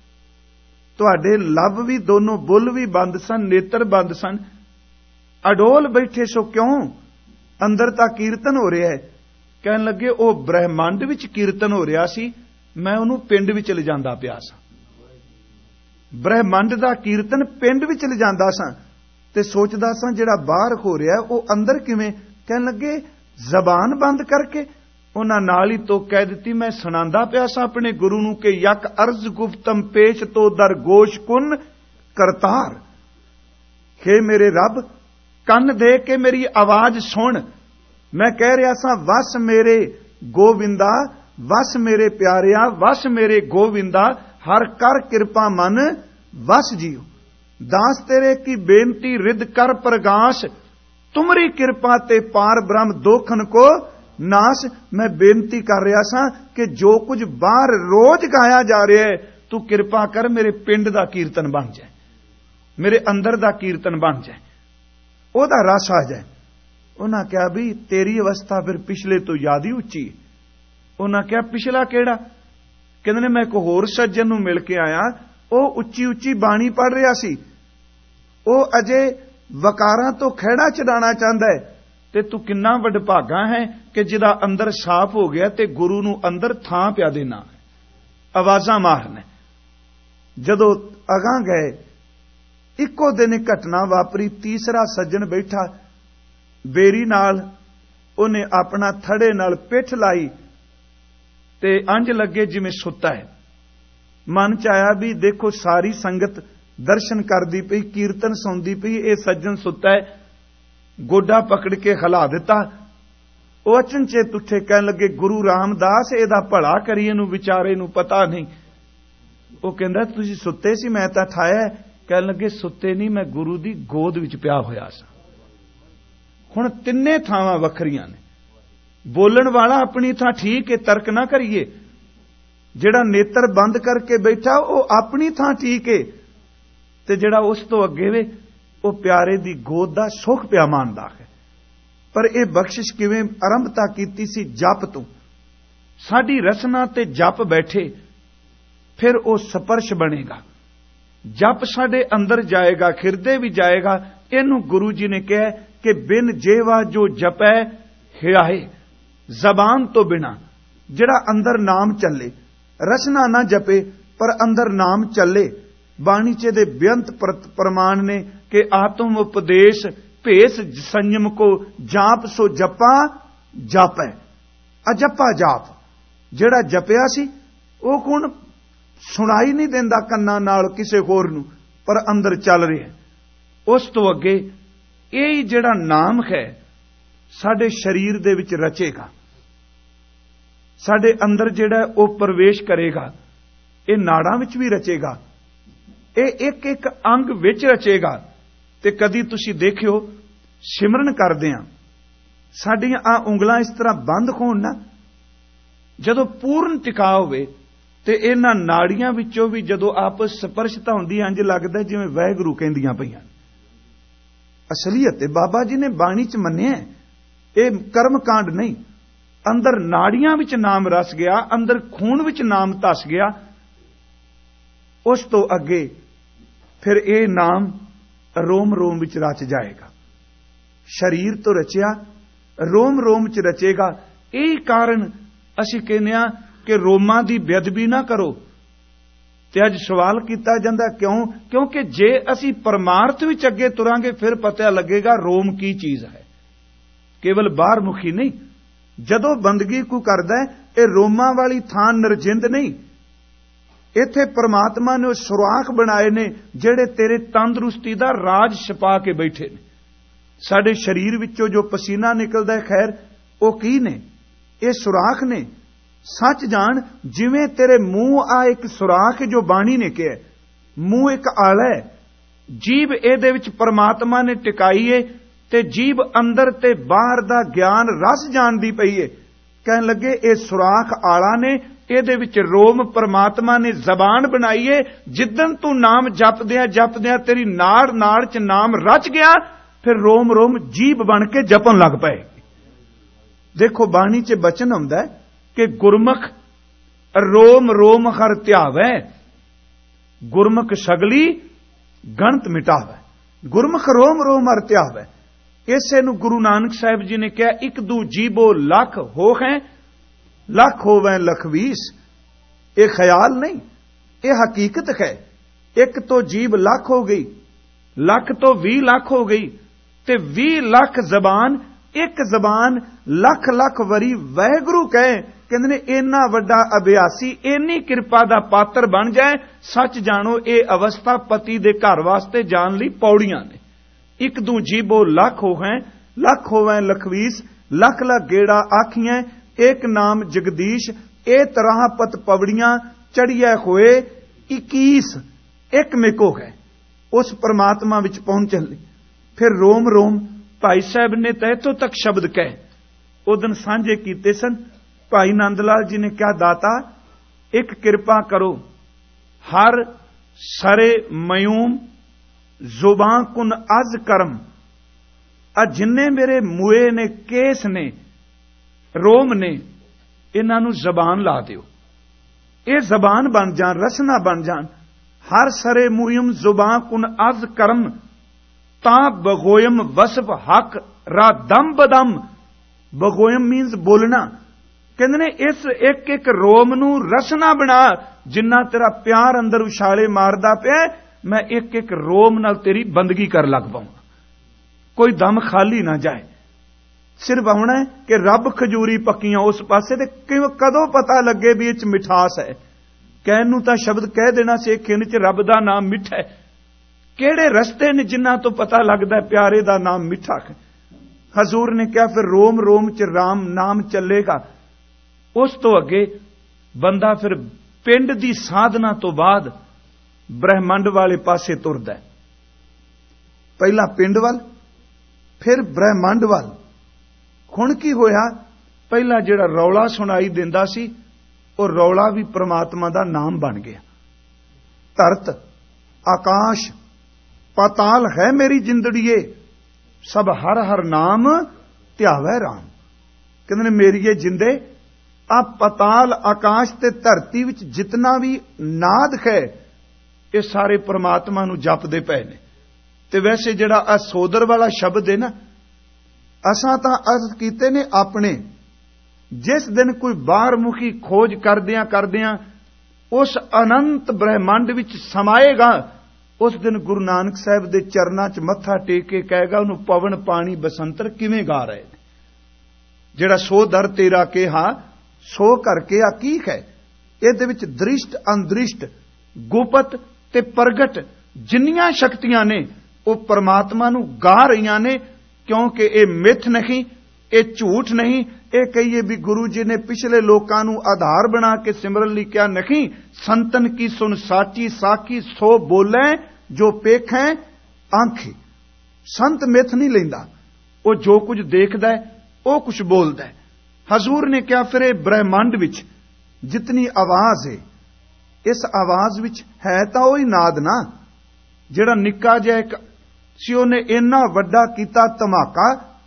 तुहाडे लब भी दोनों बुल भी बंद सन, नेत्र बंद सन, अडोल बैठे सो क्यों? अंदर तां कीर्तन हो रहा है। कहन लगे ओ ब्रह्मंड विच कीर्तन हो रहा सी, मैं उहनूं पिंड विच ले जांदा पिया सां। ब्रह्मंड दा कीर्तन पिंड विच ले जांदा सां ते सोचदा सां जिहड़ा बाहर हो रहा है वो अंदर किवें। कहन लगे जबान बंद करके उन्हां नाल ही तो कह दित्ती, मैं सुणांदा पिया सां अपने गुरु नूं कि यक अर्ज गुफ्तम पेश तो दर गोश कुन करतार। हे मेरे रब ਕੰਨ ਦੇ ਕੇ ਮੇਰੀ ਆਵਾਜ਼ ਸੁਣ। ਮੈਂ ਕਹਿ ਰਿਹਾ ਸਾਂ ਵਸ ਮੇਰੇ ਗੋਵਿੰਦਾ, ਵਸ ਮੇਰੇ ਪਿਆਰਿਆ, ਵਸ ਮੇਰੇ ਗੋਵਿੰਦਾ, ਹਰ ਕਰ ਕਿਰਪਾ ਮਨ ਵਸ ਜੀਓ। ਦਾਸ ਤੇਰੇ ਕੀ ਬੇਨਤੀ ਰਿਦ ਕਰ ਪ੍ਰਗਾਸ, ਤੁਮਰੀ ਕਿਰਪਾ ਤੇ ਪਾਰ ਬ੍ਰਹਮ ਦੋਖਨ ਕੋ ਨਾਸ। ਮੈਂ ਬੇਨਤੀ ਕਰ ਰਿਹਾ ਸਾਂ ਕਿ ਜੋ ਕੁਝ ਬਾਹਰ ਰੋਜ਼ ਗਾਇਆ ਜਾ ਰਿਹਾ ਹੈ, ਤੂੰ ਕਿਰਪਾ ਕਰ ਮੇਰੇ ਪਿੰਡ ਦਾ ਕੀਰਤਨ ਬਣ ਜਾਏ, ਮੇਰੇ ਅੰਦਰ ਦਾ ਕੀਰਤਨ ਬਣ ਜਾਏ, ਉਹਦਾ ਰਸ ਆ ਜਾਏ। ਉਹਨਾਂ ਕਿਹਾ ਵੀ ਤੇਰੀ ਅਵਸਥਾ ਫਿਰ ਪਿਛਲੇ ਤੋਂ ਜ਼ਿਆਦਾ ਹੀ ਉੱਚੀ। ਉਹਨਾਂ ਕਿਹਾ ਪਿਛਲਾ ਕਿਹੜਾ? ਕਹਿੰਦੇ ਨੇ ਮੈਂ ਇੱਕ ਹੋਰ ਸੱਜਣ ਨੂੰ ਮਿਲ ਕੇ ਆਇਆ, ਉਹ ਉੱਚੀ ਉੱਚੀ ਬਾਣੀ ਪੜ੍ਹ ਰਿਹਾ ਸੀ, ਉਹ ਅਜੇ ਵਕਾਰਾਂ ਤੋਂ ਖਹਿੜਾ ਛਡਾਣਾ ਚਾਹੁੰਦਾ ਹੈ, ਤੇ ਤੂੰ ਕਿੰਨਾ ਵਡਭਾਗਾ ਹੈ ਕਿ ਜਿਹਦਾ ਅੰਦਰ ਸਾਫ਼ ਹੋ ਗਿਆ ਤੇ ਗੁਰੂ ਨੂੰ ਅੰਦਰ ਥਾਂ ਪਿਆ ਦੇਣਾ। ਆਵਾਜ਼ਾਂ ਮਾਰਨੇ। ਜਦੋਂ ਅਗਾਂਹ ਗਏ, ਇੱਕੋ ਦਿਨ ਇੱਕ ਘਟਨਾ ਵਾਪਰੀ। ਤੀਸਰਾ ਸੱਜਣ ਬੈਠਾ ਬੇਰੀ ਨਾਲ, ਉਹਨੇ ਆਪਣਾ ਥੜੇ ਨਾਲ ਪਿੱਠ ਲਾਈ ਤੇ ਇੰਜ ਲੱਗੇ ਜਿਵੇਂ ਸੁੱਤਾ ਹੈ। ਮਨ ਚ ਆਇਆ ਵੀ ਦੇਖੋ ਸਾਰੀ ਸੰਗਤ ਦਰਸ਼ਨ ਕਰਦੀ ਪਈ, ਕੀਰਤਨ ਸੁਣਦੀ ਪਈ, ਇਹ ਸੱਜਣ ਸੁੱਤਾ ਹੈ। ਗੋਡਾ ਪਕੜ ਕੇ ਹਿਲਾ ਦਿੱਤਾ। ਉਹ ਅਚਨਚੇਤ ਉੱਠੇ, ਕਹਿਣ ਲੱਗੇ ਗੁਰੂ ਰਾਮਦਾਸ ਇਹਦਾ ਭਲਾ ਕਰੀਏ, ਇਹਨੂੰ ਵਿਚਾਰੇ ਨੂੰ ਪਤਾ ਨਹੀਂ। ਉਹ ਕਹਿੰਦਾ ਤੁਸੀਂ ਸੁੱਤੇ ਸੀ, ਮੈਂ ਤਾਂ ਠਾਇਆ। ਕਹਿਣ ਲੱਗੇ ਸੁੱਤੇ ਨਹੀਂ, ਮੈਂ ਗੁਰੂ ਦੀ ਗੋਦ ਵਿੱਚ ਪਿਆ ਹੋਇਆ ਸਾਂ। ਹੁਣ ਤਿੰਨੇ ਥਾਵਾਂ ਵੱਖਰੀਆਂ ਨੇ। ਬੋਲਣ ਵਾਲਾ ਆਪਣੀ ਥਾਂ ਠੀਕ ਹੈ, ਤਰਕ ਨਾ ਕਰੀਏ। ਜਿਹੜਾ ਨੇਤਰ ਬੰਦ ਕਰਕੇ ਬੈਠਾ ਉਹ ਆਪਣੀ ਥਾਂ ਠੀਕ ਹੈ, ਤੇ ਜਿਹੜਾ ਉਸ ਤੋਂ ਅੱਗੇ ਵੇ ਉਹ ਪਿਆਰੇ ਦੀ ਗੋਦ ਦਾ ਸੁੱਖ ਪਿਆ ਮਾਣਦਾ ਹੈ। ਪਰ ਇਹ ਬਖਸ਼ਿਸ਼ ਕਿਵੇਂ ਆਰੰਭਤਾ ਕੀਤੀ ਸੀ? ਜਪ ਤੋਂ। ਸਾਡੀ ਰਸਨਾ ਤੇ ਜਪ ਬੈਠੇ, ਫਿਰ ਉਹ ਸਪਰਸ਼ ਬਣੇਗਾ। ਜਪ ਸਾਡੇ ਅੰਦਰ ਜਾਏਗਾ, ਹਿਰਦੇ ਵੀ ਜਾਏਗਾ। ਇਹਨੂੰ ਗੁਰੂ ਜੀ ਨੇ ਕਿਹਾ ਕਿ ਬਿਨ ਜੇਵਾ ਜੋ ਜਪੈ ਹਿਆਏ। ਜ਼ਬਾਨ ਤੋਂ ਬਿਨਾ ਜਿਹੜਾ ਅੰਦਰ ਨਾਮ ਚੱਲੇ, ਰਸਨਾ ਨਾ ਜਪੇ ਪਰ ਅੰਦਰ ਨਾਮ ਚੱਲੇ। ਬਾਣੀ ਚ ਦੇ ਬੇਅੰਤ ਪ੍ਰਮਾਣ ਨੇ ਕਿ ਆਤਮ ਉਪਦੇਸ਼ ਭੇਸ ਸੰਜਮ ਕੋ ਜਾਪ ਸੋ ਜਪਾ ਜਾਪੈ। ਅਜਪਾ ਜਾਪ। ਜਿਹੜਾ ਜਪਿਆ ਸੀ ਉਹ ਹੁਣ ਸੁਣਾਈ ਨਹੀਂ ਦਿੰਦਾ ਕੰਨਾਂ ਨਾਲ ਕਿਸੇ ਹੋਰ ਨੂੰ, ਪਰ ਅੰਦਰ ਚੱਲ ਰਿਹਾ। ਉਸ ਤੋਂ ਅੱਗੇ ਇਹ ਜਿਹੜਾ ਨਾਮ ਹੈ ਸਾਡੇ ਸਰੀਰ ਦੇ ਵਿੱਚ ਰਚੇਗਾ, ਸਾਡੇ ਅੰਦਰ ਜਿਹੜਾ ਉਹ ਪ੍ਰਵੇਸ਼ ਕਰੇਗਾ। ਇਹ ਨਾੜਾਂ ਵਿੱਚ ਵੀ ਰਚੇਗਾ, ਇਹ ਇੱਕ ਇੱਕ ਅੰਗ ਵਿੱਚ ਰਚੇਗਾ। ਤੇ ਕਦੀ ਤੁਸੀਂ ਦੇਖਿਓ ਸਿਮਰਨ ਕਰਦੇ ਆ, ਸਾਡੀਆਂ ਆ ਉਂਗਲਾਂ ਇਸ ਤਰ੍ਹਾਂ ਬੰਦ ਹੋਣ ਨਾ, ਜਦੋਂ ਪੂਰਨ ਟਿਕਾ ਹੋਵੇ ਤੇ ਇਹਨਾਂ ਨਾੜੀਆਂ ਵਿੱਚੋਂ ਵੀ ਜਦੋਂ ਆਪਸ ਸਪਰਸ਼ਤਾ ਹੁੰਦੀ, ਇੰਜ ਲੱਗਦਾ ਜਿਵੇਂ ਵਾਹਿਗੁਰੂ ਕਹਿੰਦੀਆਂ ਪਈਆਂ। ਅਸਲੀਅਤ ਬਾਬਾ ਜੀ ਨੇ ਬਾਣੀ ਚ ਮੰਨਿਆ, ਇਹ ਕਰਮ ਕਾਂਡ ਨਹੀਂ। ਅੰਦਰ ਨਾੜੀਆਂ ਵਿੱਚ ਨਾਮ ਰਸ ਗਿਆ, ਅੰਦਰ ਖੂਨ ਵਿੱਚ ਨਾਮ ਧਸ ਗਿਆ। ਉਸ ਤੋਂ ਅੱਗੇ ਫਿਰ ਇਹ ਨਾਮ ਰੋਮ ਰੋਮ ਵਿੱਚ ਰਚ ਜਾਏਗਾ। ਸਰੀਰ ਤੋਂ ਰਚਿਆ ਰੋਮ ਰੋਮ ਚ ਰਚੇਗਾ। ਇਹ ਕਾਰਨ ਅਸੀਂ ਕਹਿੰਦੇ ਆ ਕਿ ਰੋਮਾਂ ਦੀ ਬੇਅਦਬੀ ਨਾ ਕਰੋ। ਤੇ ਅੱਜ ਸਵਾਲ ਕੀਤਾ ਜਾਂਦਾ ਕਿਉਂ? ਕਿਉਂਕਿ ਜੇ ਅਸੀਂ ਪਰਮਾਰਥ ਵਿੱਚ ਅੱਗੇ ਤੁਰਾਂਗੇ ਫਿਰ ਪਤਾ ਲੱਗੇਗਾ ਰੋਮ ਕੀ ਚੀਜ਼ ਹੈ, ਕੇਵਲ ਬਾਹਰ ਮੁਖੀ ਨਹੀਂ। ਜਦੋਂ ਬੰਦਗੀ ਕੋ ਕਰਦਾ ਇਹ ਰੋਮਾਂ ਵਾਲੀ ਥਾਂ ਨਿਰਜਿੰਦ ਨਹੀਂ। ਇੱਥੇ ਪਰਮਾਤਮਾ ਨੇ ਉਹ ਸੁਰਾਖ ਬਣਾਏ ਨੇ ਜਿਹੜੇ ਤੇਰੇ ਤੰਦਰੁਸਤੀ ਦਾ ਰਾਜ ਛਪਾ ਕੇ ਬੈਠੇ ਨੇ। ਸਾਡੇ ਸਰੀਰ ਵਿੱਚੋਂ ਜੋ ਪਸੀਨਾ ਨਿਕਲਦਾ ਹੈ, ਖੈਰ ਉਹ ਕੀ ਨੇ? ਇਹ ਸੁਰਾਖ ਨੇ। ਸੱਚ ਜਾਣ, ਜਿਵੇਂ ਤੇਰੇ ਮੂੰਹ ਆ ਇੱਕ ਸੁਰਾਖ ਜੋ ਬਾਣੀ ਨੇ ਕਿਹਾ, ਮੂੰਹ ਇੱਕ ਆਲਾ ਹੈ, ਜੀਭ ਇਹਦੇ ਵਿੱਚ ਪਰਮਾਤਮਾ ਨੇ ਟਿਕਾਈ ਏ, ਤੇ ਜੀਭ ਅੰਦਰ ਤੇ ਬਾਹਰ ਦਾ ਗਿਆਨ ਰਸ ਜਾਣਦੀ ਪਈ ਏ। ਕਹਿਣ ਲੱਗੇ ਇਹ ਸੁਰਾਖ ਆਲਾ ਨੇ, ਇਹਦੇ ਵਿੱਚ ਰੋਮ ਪਰਮਾਤਮਾ ਨੇ ਜ਼ਬਾਨ ਬਣਾਈ ਏ। ਜਿੱਦਣ ਤੂੰ ਨਾਮ ਜਪਦਿਆਂ ਜਪਦਿਆਂ ਤੇਰੀ ਨਾੜ ਨਾੜ ਚ ਨਾਮ ਰਚ ਗਿਆ, ਫਿਰ ਰੋਮ ਰੋਮ ਜੀਭ ਬਣ ਕੇ ਜਪਣ ਲੱਗ ਪਏ। ਦੇਖੋ ਬਾਣੀ ਚ ਬਚਨ ਹੁੰਦਾ ਕਿ ਗੁਰਮੁਖ ਰੋਮ ਰੋਮ ਹਰ ਧਿਆਵੈ, ਗੁਰਮੁਖ ਸਗਲੀ ਗਣਤ ਮਿਟਾਵੈ। ਗੁਰਮੁਖ ਰੋਮ ਰੋਮ ਹਰ ਧਿਆਵੈ। ਇਸੇ ਨੂੰ ਗੁਰੂ ਨਾਨਕ ਸਾਹਿਬ ਜੀ ਨੇ ਕਿਹਾ, ਇੱਕ ਦੂ ਜੀਬੋ ਲੱਖ ਹੋ ਹੈ, ਲੱਖ ਹੋਵੈ ਲਖਵੀਸ। ਇਹ ਖਿਆਲ ਨਹੀਂ, ਇਹ ਹਕੀਕਤ ਹੈ। ਇੱਕ ਤੋਂ ਜੀਬ ਲੱਖ ਹੋ ਗਈ, ਲੱਖ ਤੋਂ ਵੀਹ ਲੱਖ ਹੋ ਗਈ, ਤੇ ਵੀਹ ਲੱਖ ਜ਼ਬਾਨ, ਇੱਕ ਜ਼ਬਾਨ ਲੱਖ ਲੱਖ ਵਰੀ ਵਾਹਿਗੁਰੂ ਕਹੇ। ਕਹਿੰਦੇ ਨੇ ਇੰਨਾ ਵੱਡਾ ਅਭਿਆਸੀ ਇੰਨੀ ਕਿਰਪਾ ਦਾ ਪਾਤਰ ਬਣ ਜਾਏ। ਸੱਚ ਜਾਣੋ ਇਹ ਅਵਸਥਾ ਪਤੀ ਦੇ ਘਰ ਵਾਸਤੇ ਜਾਣ ਲਈ ਪੌੜੀਆਂ ਨੇ। ਇੱਕ ਦੂ ਜੀਬੋ ਲੱਖ ਹੋਵੈ, ਲੱਖ ਹੋਵੈ ਲਖਵੀਸ, ਲੱਖ ਲੱਖ ਗੇੜਾ ਆਖੀਐ, ਇੱਕ ਨਾਮ ਜਗਦੀਸ਼, ਇਹ ਤਰ੍ਹਾਂ ਪਤ ਪਵੜੀਆਂ ਚੜੀਐ ਹੋਏ ਇਕੀਸ, ਇੱਕ ਮੇਕੋ ਹੈ। ਉਸ ਪਰਮਾਤਮਾ ਵਿੱਚ ਪਹੁੰਚਣ ਲਈ ਫਿਰ ਰੋਮ ਰੋਮ ਭਾਈ ਸਾਹਿਬ ਨੇ ਤਾਂ ਇੱਥੋਂ ਤੱਕ ਸ਼ਬਦ ਕਹੇ ਉਹ ਦਿਨ ਸਾਂਝੇ ਕੀਤੇ ਸਨ। ਭਾਈ ਨੰਦ ਲਾਲ ਜੀ ਨੇ ਕਿਹਾ, ਦਾਤਾ ਇੱਕ ਕਿਰਪਾ ਕਰੋ, ਹਰ ਸਰੇ ਮਯੂਮ ਜ਼ੁਬਾਂ ਕੁਨ ਅਜ਼ ਕਰਮ, ਆ ਜਿੰਨੇ ਮੇਰੇ ਮੂਏ ਨੇ, ਕੇਸ ਨੇ, ਰੋਮ ਨੇ, ਇਹਨਾਂ ਨੂੰ ਜ਼ਬਾਨ ਲਾ ਦਿਓ, ਇਹ ਜ਼ਬਾਨ ਬਣ ਜਾਣ, ਰਸਨਾ ਬਣ ਜਾਣ। ਹਰ ਸਰੇ ਮੂਯਮ ਜ਼ੁਬਾਂ ਕੁਨ ਅਜ਼ ਕਰਮ, ਤਾਂ ਬਗੋਇਮ ਵਸਫ ਹੱਕ ਰਾ ਦਮ ਬਦਮ। ਬਗੋਇਮ ਮੀਨਸ ਬੋਲਣਾ। ਕਹਿੰਦੇ ਨੇ ਇਸ ਇੱਕ ਇੱਕ ਰੋਮ ਨੂੰ ਰਸਨਾ ਬਣਾ, ਜਿੰਨਾ ਤੇਰਾ ਪਿਆਰ ਅੰਦਰ ਉਛਾਲੇ ਮਾਰਦਾ ਪਿਆ, ਮੈਂ ਇੱਕ ਇੱਕ ਰੋਮ ਨਾਲ ਤੇਰੀ ਬੰਦਗੀ ਕਰ ਲੱਗ ਪਾਵਾਂ, ਕੋਈ ਦਮ ਖਾਲੀ ਨਾ ਜਾਏ। ਸਿਰਫ ਆਉਣਾ ਹੈ ਕਿ ਰੱਬ ਖਜੂਰੀ ਪੱਕੀਆਂ ਉਸ ਪਾਸੇ, ਤੇ ਕਿਉਂ ਕਦੋਂ ਪਤਾ ਲੱਗੇ ਵੀ ਇਹ ਚ ਮਿਠਾਸ ਹੈ। ਕਹਿਣ ਨੂੰ ਤਾਂ ਸ਼ਬਦ ਕਹਿ ਦੇਣਾ ਸੀ, ਖਿੰਨ ਚ ਰੱਬ ਦਾ ਨਾਮ ਮਿੱਠਾ ਹੈ। ਕਿਹੜੇ ਰਸਤੇ ਨੇ ਜਿਨ੍ਹਾਂ ਤੋਂ ਪਤਾ ਲੱਗਦਾ ਪਿਆਰੇ ਦਾ ਨਾਮ ਮਿੱਠਾ ਹੈ। ਹਜ਼ੂਰ ਨੇ ਕਿਹਾ ਫਿਰ ਰੋਮ ਰੋਮ ਚ ਰਾਮ ਨਾਮ ਚੱਲੇਗਾ। ਉਸ ਤੋਂ ਅੱਗੇ ਬੰਦਾ ਫਿਰ ਪਿੰਡ ਦੀ ਸਾਧਨਾ ਤੋਂ ਬਾਅਦ ਬ੍ਰਹਿਮੰਡ ਵਾਲੇ ਪਾਸੇ ਤੁਰਦਾ ਹੈ। ਪਹਿਲਾਂ ਪਿੰਡ ਵੱਲ, ਫਿਰ ਬ੍ਰਹਿਮੰਡ ਵੱਲ। ਹੁਣ ਕੀ ਹੋਇਆ, ਪਹਿਲਾਂ ਜਿਹੜਾ ਰੌਲਾ ਸੁਣਾਈ ਦਿੰਦਾ ਸੀ ਉਹ ਰੌਲਾ ਵੀ ਪ੍ਰਮਾਤਮਾ ਦਾ ਨਾਮ ਬਣ ਗਿਆ। ਧਰਤ ਆਕਾਸ਼ ਪਾਤਾਲ ਹੈ ਮੇਰੀ ਜਿੰਦੜੀਏ, ਸਭ ਹਰ ਹਰ ਨਾਮ ਧਿਆਵੈ ਰਾਮ। ਕਹਿੰਦੇ ਨੇ ਮੇਰੀਏ ਜਿੰਦੇ, ਆ ਪਾਤਾਲ ਆਕਾਸ਼ ਤੇ ਧਰਤੀ ਵਿੱਚ ਜਿਤਨਾ ਵੀ ਨਾਦ ਹੈ ਇਹ ਸਾਰੇ ਪ੍ਰਮਾਤਮਾ ਨੂੰ ਜਪਦੇ ਪਏ ਨੇ। ਤੇ ਵੈਸੇ ਜਿਹੜਾ ਆ ਸੋਦਰ ਵਾਲਾ ਸ਼ਬਦ ਹੈ ਨਾ, ਅਸਾਂ ਤਾਂ ਅਰਥ ਕੀਤੇ ਨੇ ਆਪਣੇ। ਜਿਸ ਦਿਨ ਕੋਈ ਬਾਹਰਮੁਖੀ ਖੋਜ ਕਰਦਿਆਂ ਕਰਦਿਆਂ ਉਸ ਅਨੰਤ ਬ੍ਰਹਿਮੰਡ ਵਿੱਚ ਸਮਾਏਗਾ, ਉਸ ਦਿਨ ਗੁਰੂ ਨਾਨਕ ਸਾਹਿਬ ਦੇ ਚਰਨਾਂ 'ਚ ਮੱਥਾ ਟੇਕ ਕੇ ਕਹੇਗਾ, ਉਹਨੂੰ ਪਵਨ ਪਾਣੀ ਬਸੰਤਰ ਕਿਵੇਂ ਗਾ ਰਹੇ ਨੇ। ਜਿਹੜਾ ਸੋ ਦਰ ਤੇਰਾ ਕਿਹਾ ਸੋ ਕਰਕੇ ਆ ਕੀ ਹੈ। ਇਹਦੇ ਵਿੱਚ ਦ੍ਰਿਸ਼ਟ ਅੰਦ੍ਰਿਸ਼ਟ ਗੁਪਤ ਤੇ ਪ੍ਰਗਟ ਜਿੰਨੀਆਂ ਸ਼ਕਤੀਆਂ ਨੇ ਉਹ ਪਰਮਾਤਮਾ ਨੂੰ ਗਾ ਰਹੀਆਂ ਨੇ, ਕਿਉਂਕਿ ਇਹ ਮਿੱਥ ਨਹੀਂ, ਇਹ ਝੂਠ ਨਹੀਂ। ਇਹ ਕਹੀਏ ਵੀ ਗੁਰੂ ਜੀ ਨੇ ਪਿਛਲੇ ਲੋਕਾਂ ਨੂੰ ਆਧਾਰ ਬਣਾ ਕੇ ਸਿਮਰਨ ਲਈ ਕਿਹਾ ਨਹੀਂ। ਸੰਤਨ ਕੀ ਸੁਨ ਸਾਚੀ ਸਾਖੀ ਸੋ ਬੋਲੇ ਜੋ ਪੇਖੈ ਆਂਖੀ। ਸੰਤ ਮਿੱਥ ਨਹੀਂ ਲੈਂਦਾ, ਉਹ ਜੋ ਕੁਝ ਦੇਖਦਾ ਹੈ ਉਹ ਕੁਝ ਬੋਲਦਾ ਹੈ। ਹਜ਼ੂਰ ਨੇ ਕਿਹਾ ਫਿਰ ਇਹ ਬ੍ਰਹਿਮੰਡ ਵਿੱਚ ਜਿਤਨੀ ਆਵਾਜ਼ ਹੈ, ਇਸ ਆਵਾਜ਼ ਵਿੱਚ ਹੈ ਤਾਂ ਉਹੀ ਨਾਦ ਨਾ। ਜਿਹੜਾ ਨਿੱਕਾ ਜਿਹਾ ਇੱਕ ਸੀ ਉਹਨੇ ਇੰਨਾ ਵੱਡਾ ਕੀਤਾ ਧਮਾਕਾ।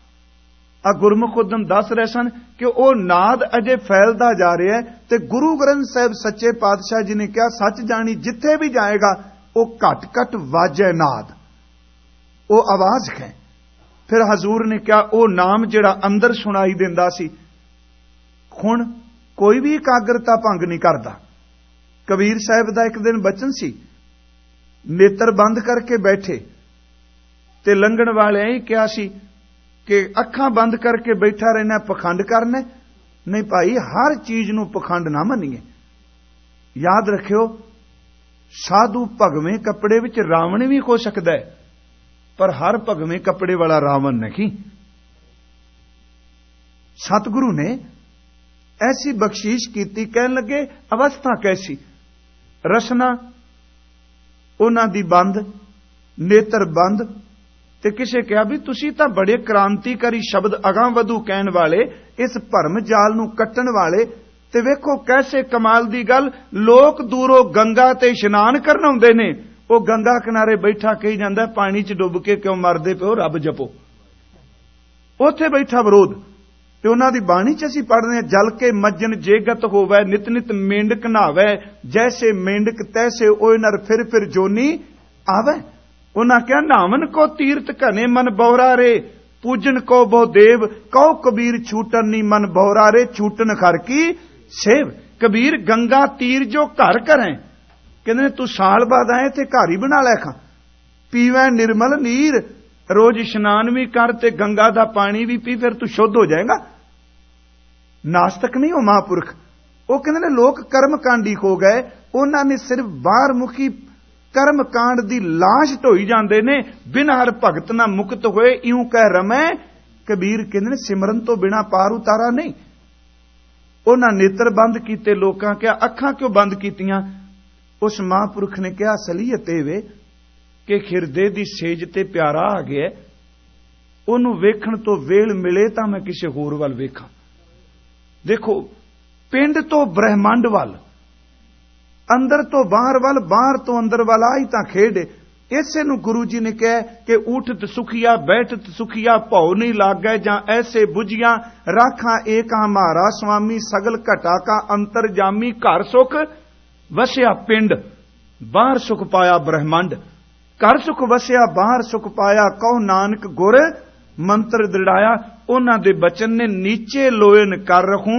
ਆ ਗੁਰਮੁਖ ਉਦਮ ਦੱਸ ਰਹੇ ਸਨ ਕਿ ਉਹ ਨਾਦ ਅਜੇ ਫੈਲਦਾ ਜਾ ਰਿਹਾ ਹੈ। ਤੇ ਗੁਰੂ ਗ੍ਰੰਥ ਸਾਹਿਬ ਸੱਚੇ ਪਾਤਸ਼ਾਹ ਜੀ ਨੇ ਕਿਹਾ, ਸੱਚ ਜਾਣੀ ਜਿੱਥੇ ਵੀ ਜਾਏਗਾ ਉਹ ਘਟ ਘਟ ਵਾਜੇ ਨਾਦ, ਉਹ ਆਵਾਜ਼ ਹੈ। ਫਿਰ ਹਜ਼ੂਰ ਨੇ ਕਿਹਾ ਉਹ ਨਾਮ ਜਿਹੜਾ ਅੰਦਰ ਸੁਣਾਈ ਦਿੰਦਾ ਸੀ, ਹੁਣ ਕੋਈ ਵੀ ਇਕਾਗਰਤਾ ਭੰਗ ਨਹੀਂ ਕਰਦਾ। ਕਬੀਰ ਸਾਹਿਬ ਦਾ ਇੱਕ ਦਿਨ ਬਚਨ ਸੀ, ਨੇਤਰ ਬੰਦ ਕਰਕੇ ਬੈਠੇ ਤੇ ਲੰਘਣ ਵਾਲਿਆਂ ਹੀ ਕਿਹਾ ਸੀ ਕਿ ਅੱਖਾਂ ਬੰਦ ਕਰਕੇ ਬੈਠਾ ਰਹਿਣਾ ਪਖੰਡ ਕਰਨਾ। ਨਹੀਂ ਭਾਈ, ਹਰ ਚੀਜ਼ ਨੂੰ ਪਖੰਡ ਨਾ ਮੰਨੀਏ। ਯਾਦ ਰੱਖਿਓ, ਸਾਧੂ ਭਗਵੇਂ ਕੱਪੜੇ ਵਿੱਚ ਰਾਵਣ ਵੀ ਹੋ ਸਕਦਾ ਹੈ, ਪਰ ਹਰ ਭਗਵੇਂ ਕੱਪੜੇ ਵਾਲਾ ਰਾਵਣ ਨਹੀਂ। ਸਤਿਗੁਰੂ ਨੇ ਐਸੀ ਬਖਸ਼ੀਸ਼ ਕੀਤੀ, ਕਹਿਣ ਲੱਗੇ ਅਵਸਥਾ ਕੈਸੀ। ਰਸਨਾ ਉਹਨਾਂ ਦੀ ਬੰਦ, ਨੇਤਰ ਬੰਦ। ਤੇ ਕਿਸੇ ਕਿਹਾ ਵੀ ਤੁਸੀਂ ਤਾਂ ਬੜੇ ਕ੍ਰਾਂਤੀਕਾਰੀ ਸ਼ਬਦ ਅਗਾਂਹ ਵਧੂ ਕਹਿਣ ਵਾਲੇ, ਇਸ ਭਰਮ ਜਾਲ ਨੂੰ ਕੱਟਣ ਵਾਲੇ। ਤੇ ਵੇਖੋ ਕੈਸੇ ਕਮਾਲ ਦੀ ਗੱਲ, ਲੋਕ ਦੂਰੋਂ ਗੰਗਾ ਤੇ ਇਸ਼ਨਾਨ ਕਰਨ ਆਉਂਦੇ ਨੇ, ਉਹ ਗੰਗਾ ਕਿਨਾਰੇ ਬੈਠਾ ਕਹੀ ਜਾਂਦਾ ਪਾਣੀ 'ਚ ਡੁੱਬ ਕੇ ਕਿਉਂ ਮਰਦੇ ਪਿਓ, ਰੱਬ ਜਪੋ। ਉੱਥੇ ਬੈਠਾ ਵਿਰੋਧ। ਤੇ ਉਹਨਾਂ ਦੀ ਬਾਣੀ 'ਚ ਅਸੀਂ ਪੜ੍ਹਦੇ ਹਾਂ, ਜਲ ਕੇ ਮੱਜਨ ਜੇਗਤ ਹੋਵੈ, ਨਿਤ ਨਿਤ ਮੇਂਢਕ ਨਹਾਵੈ, ਜੈਸੇ ਮੇਂਢਕ ਤੈਸੇ ਓਏ ਨਰ ਫਿਰ ਫਿਰ ਜੋਨੀ ਆਵੈ। ਉਹਨਾਂ ਕਿਹਾ ਨਾਵਨ ਕੋ ਤੀਰਥ ਘਨੇ ਮਨ ਬੌਰਾ ਰੇ, ਪੂਜਨ ਕੋ ਬਹੁ ਦੇਵ, ਕਉ ਕਬੀਰ ਛੂਟਨ ਨੀ ਮਨ ਬੌਰਾ ਰੇ, ਛੂਟਨ ਖਰ ਕੀ ਸੇਵ। ਕਬੀਰ ਗੰਗਾ ਤੀਰ ਜੋ ਘਰ ਘਰੈਂ, ਕਹਿੰਦੇ ਤੂੰ ਸਾਲ ਬਾਅਦ ਆਏ ਤੇ ਘਰ ਹੀ ਬਣਾ ਲੈ ਖਾਂ। ਪੀਵੈ ਨਿਰਮਲ ਨੀਰ, ਰੋਜ਼ ਇਸ਼ਨਾਨ ਵੀ ਕਰ ਤੇ ਗੰਗਾ ਦਾ ਪਾਣੀ ਵੀ ਪੀ, ਫਿਰ ਤੂੰ ਸ਼ੁੱਧ ਹੋ ਜਾਏਗਾ। ਨਾਸਤਕ ਨਹੀਂ ਉਹ ਮਹਾਂਪੁਰਖ। ਉਹ ਕਹਿੰਦੇ ਨੇ ਲੋਕ ਕਰਮ ਕਾਂਡੀ ਹੋ ਗਏ, ਉਹਨਾਂ ਨੇ ਸਿਰਫ ਬਾਹਰ ਮੁਖੀ कर्म कांड दी लाश ढोई जांदे ने, बिना हर भगत ना मुक्त होए इउं कह रमै। कबीर कहंदे ने सिमरन तो बिना पार उतारा नहीं। उन्हां नेत्र बंद कीते, लोकां क्या अखां क्यों बंद कीतियां? उस महापुरख ने कहा असलीयत इह वे कि खिरदे दी सेज ते प्यारा आ गया, ਉਹਨੂੰ ਵੇਖਣ ਤੋਂ ਵੇਲ ਮਿਲੇ ਤਾਂ ਮੈਂ ਕਿਸੇ ਹੋਰ ਵੱਲ ਵੇਖਾਂ। ਦੇਖੋ, ਪਿੰਡ ਤੋਂ ਬ੍ਰਹਿਮੰਡ ਵੱਲ, ਅੰਦਰ ਤੋਂ ਬਾਹਰ ਵੱਲ, ਬਾਹਰ ਤੋਂ ਅੰਦਰ ਵੱਲ, ਆਈ ਤਾਂ ਖੇਡ। ਇਸੇ ਨੂੰ ਗੁਰੂ ਜੀ ਨੇ ਕਿਹਾ ਕਿ ਉਠਤ ਸੁਖੀਆ ਬੈਠਤ ਸੁਖੀਆ ਭਉ ਨਹੀਂ ਲਾਗੈ, ਜਾਂ ਐਸੇ ਬੁਝੀਆਂ ਰਾਖਾਂ ਏਕਾ ਹਮਾਰਾ ਸੁਆਮੀ ਸਗਲ ਘਟਾ ਕਾ ਅੰਤਰ ਜਾਮੀ। ਘਰ ਸੁਖ ਵਸਿਆ ਪਿੰਡ, ਬਾਹਰ ਸੁਖ ਪਾਇਆ ਬ੍ਰਹਿਮੰਡ। ਘਰ ਸੁਖ ਵਸਿਆ ਬਾਹਰ ਸੁਖ ਪਾਇਆ, ਕਹੋ ਨਾਨਕ ਗੁਰ ਮੰਤਰ ਦ੍ਰਿੜਾਇਆ। ਉਹਨਾਂ ਦੇ ਬਚਨ ਨੇ ਨੀਚੇ ਲੋਇਨ ਕਰ ਰਖੂੰ,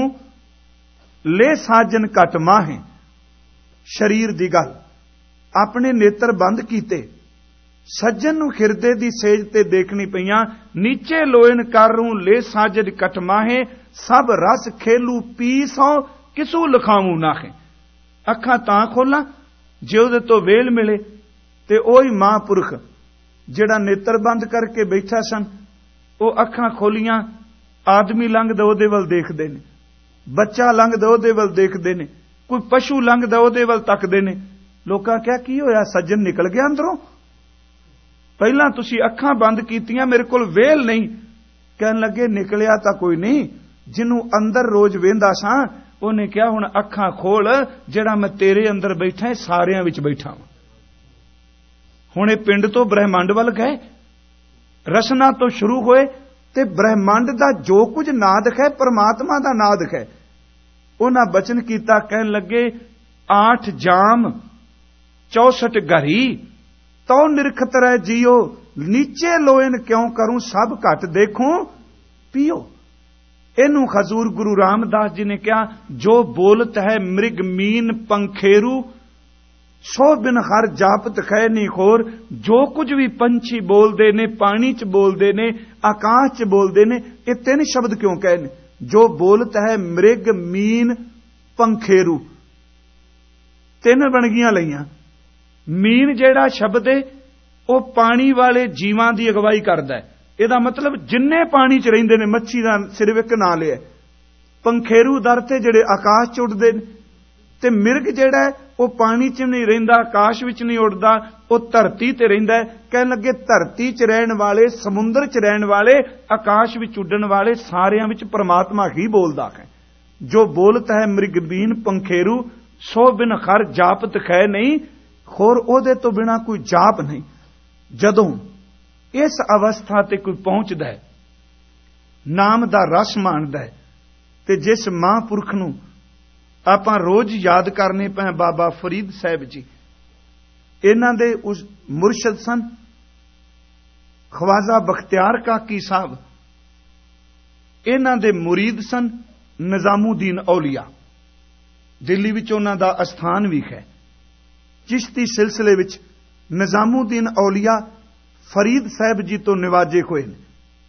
ਲੈ ਸਾਜਨ ਘਟ ਮਾਹੇ। ਸ਼ਰੀਰ ਦੀ ਗੱਲ, ਆਪਣੇ ਨੇਤਰ ਬੰਦ ਕੀਤੇ, ਸੱਜਣ ਨੂੰ ਖਿਰਦੇ ਦੀ ਸੇਜ ਤੇ ਦੇਖਣੀ ਪਈਆਂ। ਨੀਚੇ ਲੋਇਨ ਕਰ ਰਹੂੰ, ਲੈ ਸਾਜਨ ਘਟ ਮਾਹੇ। ਸਭ ਰਸ ਖੇਲੂ ਪੀ ਸੌ, ਕਿਸੂ ਲਖਾਵੂ ਨਾਹੇ। ਅੱਖਾਂ ਤਾਂ ਖੋਲਾਂ ਜੇ ਉਹਦੇ ਤੋਂ ਵੇਲ ਮਿਲੇ। ਤੇ ਉਹੀ ਮਹਾਂਪੁਰਖ ਜਿਹੜਾ ਨੇਤਰ ਬੰਦ ਕਰਕੇ ਬੈਠਾ ਸਨ, ਉਹ ਅੱਖਾਂ ਖੋਲੀਆਂ। ਆਦਮੀ ਲੰਘਦਾ ਉਹਦੇ ਵੱਲ ਦੇਖਦੇ ਨੇ, ਬੱਚਾ ਲੰਘਦਾ ਉਹਦੇ ਵੱਲ ਦੇਖਦੇ ਨੇ, ਕੋਈ ਪਸ਼ੂ ਲੰਘਦਾ ਉਹਦੇ ਵੱਲ ਤੱਕਦੇ ਨੇ। ਲੋਕਾਂ ਕਿਹਾ ਕੀ ਹੋਇਆ? ਸੱਜਣ ਨਿਕਲ ਗਿਆ ਅੰਦਰੋਂ? ਪਹਿਲਾਂ ਤੁਸੀਂ ਅੱਖਾਂ ਬੰਦ ਕੀਤੀਆਂ, ਮੇਰੇ ਕੋਲ ਵੇਲ ਨਹੀਂ। ਕਹਿਣ ਲੱਗੇ ਨਿਕਲਿਆ ਤਾਂ ਕੋਈ ਨਹੀਂ, ਜਿਹਨੂੰ ਅੰਦਰ ਰੋਜ਼ ਵੇਂਦਾ ਸਾਂ ਉਹਨੇ ਕਿਹਾ ਹੁਣ ਅੱਖਾਂ ਖੋਲ, ਜਿਹੜਾ ਮੈਂ ਤੇਰੇ ਅੰਦਰ ਬੈਠਾ ਸਾਰਿਆਂ ਵਿੱਚ ਬੈਠਾ ਹਾਂ। ਹੁਣ ਇਹ ਪਿੰਡ ਤੋਂ ਬ੍ਰਹਿਮੰਡ ਵੱਲ ਗਏ, ਰਸਨਾ ਤੋਂ ਸ਼ੁਰੂ ਹੋਏ, ਤੇ ਬ੍ਰਹਿਮੰਡ ਦਾ ਜੋ ਕੁਝ ਨਾਦਕ ਹੈ ਪਰਮਾਤਮਾ ਦਾ ਨਾਦਕ ਹੈ। ਉਹਨਾਂ ਬਚਨ ਕੀਤਾ, ਕਹਿਣ ਲੱਗੇ ਆਠ ਜਾਮ ਚੌਸਠ ਘਰੀ, ਤਉ ਨਿਰਖਤ ਰਹਿ ਜੀਓ। ਨੀਚੇ ਲੋਇਨ ਕਿਉਂ ਕਰੂੰ, ਸਭ ਘਟ ਦੇਖੂੰ ਪੀਓ। ਇਹਨੂੰ ਹਜ਼ੂਰ ਗੁਰੂ ਰਾਮਦਾਸ ਜੀ ਨੇ ਕਿਹਾ, ਜੋ ਬੋਲਤ ਹੈ ਮ੍ਰਿਗ ਮੀਨ ਪੰਖੇਰੂ, ਸੋ ਬਿਨ ਹਰ ਜਾਪਤ ਖੈ ਨਹੀਂ ਖੋਰ। ਜੋ ਕੁਝ ਵੀ ਪੰਛੀ ਬੋਲਦੇ ਨੇ, ਪਾਣੀ 'ਚ ਬੋਲਦੇ ਨੇ, ਆਕਾਸ਼ 'ਚ ਬੋਲਦੇ ਨੇ, ਇਹ ਤਿੰਨ ਸ਼ਬਦ ਕਿਉਂ ਕਹੇ ਨੇ? ਜੋ ਬੋਲਤ ਹੈ ਮ੍ਰਿਗ ਮੀਨ ਪੰਖੇਰੂ, ਤਿੰਨ ਬਣਗੀਆਂ ਲਈਆਂ। ਮੀਨ ਜਿਹੜਾ ਸ਼ਬਦ ਹੈ ਉਹ ਪਾਣੀ ਵਾਲੇ ਜੀਵਾਂ ਦੀ ਅਗਵਾਈ ਕਰਦਾ ਹੈ। ਇਹਦਾ ਮਤਲਬ ਜਿੰਨੇ ਪਾਣੀ 'ਚ ਰਹਿੰਦੇ ਨੇ, ਮੱਛੀ ਦਾ ਸਿਰਫ ਇੱਕ ਨਾਂ ਲਿਆ। ਪੰਖੇਰੂ ਦਰ ਤੇ ਜਿਹੜੇ ਆਕਾਸ਼ 'ਚ ਉੱਡਦੇ ਨੇ, ਤੇ ਮਿਰਗ ਜਿਹੜਾ ਉਹ ਪਾਣੀ 'ਚ ਨਹੀਂ ਰਹਿੰਦਾ, ਆਕਾਸ਼ ਵਿੱਚ ਨਹੀਂ ਉੱਡਦਾ, ਉਹ ਧਰਤੀ ਤੇ ਰਹਿੰਦਾ ਹੈ। ਕਹਿਣ ਲੱਗੇ ਧਰਤੀ 'ਚ ਰਹਿਣ ਵਾਲੇ, ਸਮੁੰਦਰ 'ਚ ਰਹਿਣ ਵਾਲੇ, ਆਕਾਸ਼ ਵਿੱਚ ਉੱਡਣ ਵਾਲੇ, ਸਾਰਿਆਂ ਵਿੱਚ ਪਰਮਾਤਮਾ ਹੀ ਬੋਲਦਾ ਹੈ। ਜੋ ਬੋਲਤ ਹੈ ਮ੍ਰਿਗਬੀਨ ਪੰਖੇਰੂ, ਸੋ ਬਿਨ ਖਰ ਜਾਪਤ ਖੈ ਨਹੀਂ ਖੋਰ। ਉਹਦੇ ਤੋਂ ਬਿਨਾ ਕੋਈ ਜਾਪ ਨਹੀਂ। ਜਦੋਂ ਇਸ ਅਵਸਥਾ ਤੇ ਕੋਈ ਪਹੁੰਚਦਾ ਹੈ, ਨਾਮ ਦਾ ਰਸ ਮਾਣਦਾ ਹੈ, ਤੇ ਜਿਸ ਮਹਾਂਪੁਰਖ ਨੂੰ ਆਪਾਂ ਰੋਜ਼ ਯਾਦ ਕਰਨੇ ਪਏ, ਬਾਬਾ ਫਰੀਦ ਸਾਹਿਬ ਜੀ, ਇਹਨਾਂ ਦੇ ਉਸ ਮੁਰਸ਼ਦ ਸਨ ਖਵਾਜਾ ਬਖਤਿਆਰ ਕਾਕੀ ਸਾਹਿਬ। ਇਹਨਾਂ ਦੇ ਮੁਰੀਦ ਸਨ ਨਿਜ਼ਾਮੁਦੀਨ ਔਲੀਆ। ਦਿੱਲੀ ਵਿੱਚ ਉਹਨਾਂ ਦਾ ਅਸਥਾਨ ਵੀ ਹੈ। ਚਿਸ਼ਤੀ ਸਿਲਸਿਲੇ ਵਿੱਚ ਨਿਜ਼ਾਮੁਦੀਨ ਔਲੀਆ ਫਰੀਦ ਸਾਹਿਬ ਜੀ ਤੋਂ ਨਿਵਾਜੇ ਹੋਏ ਨੇ।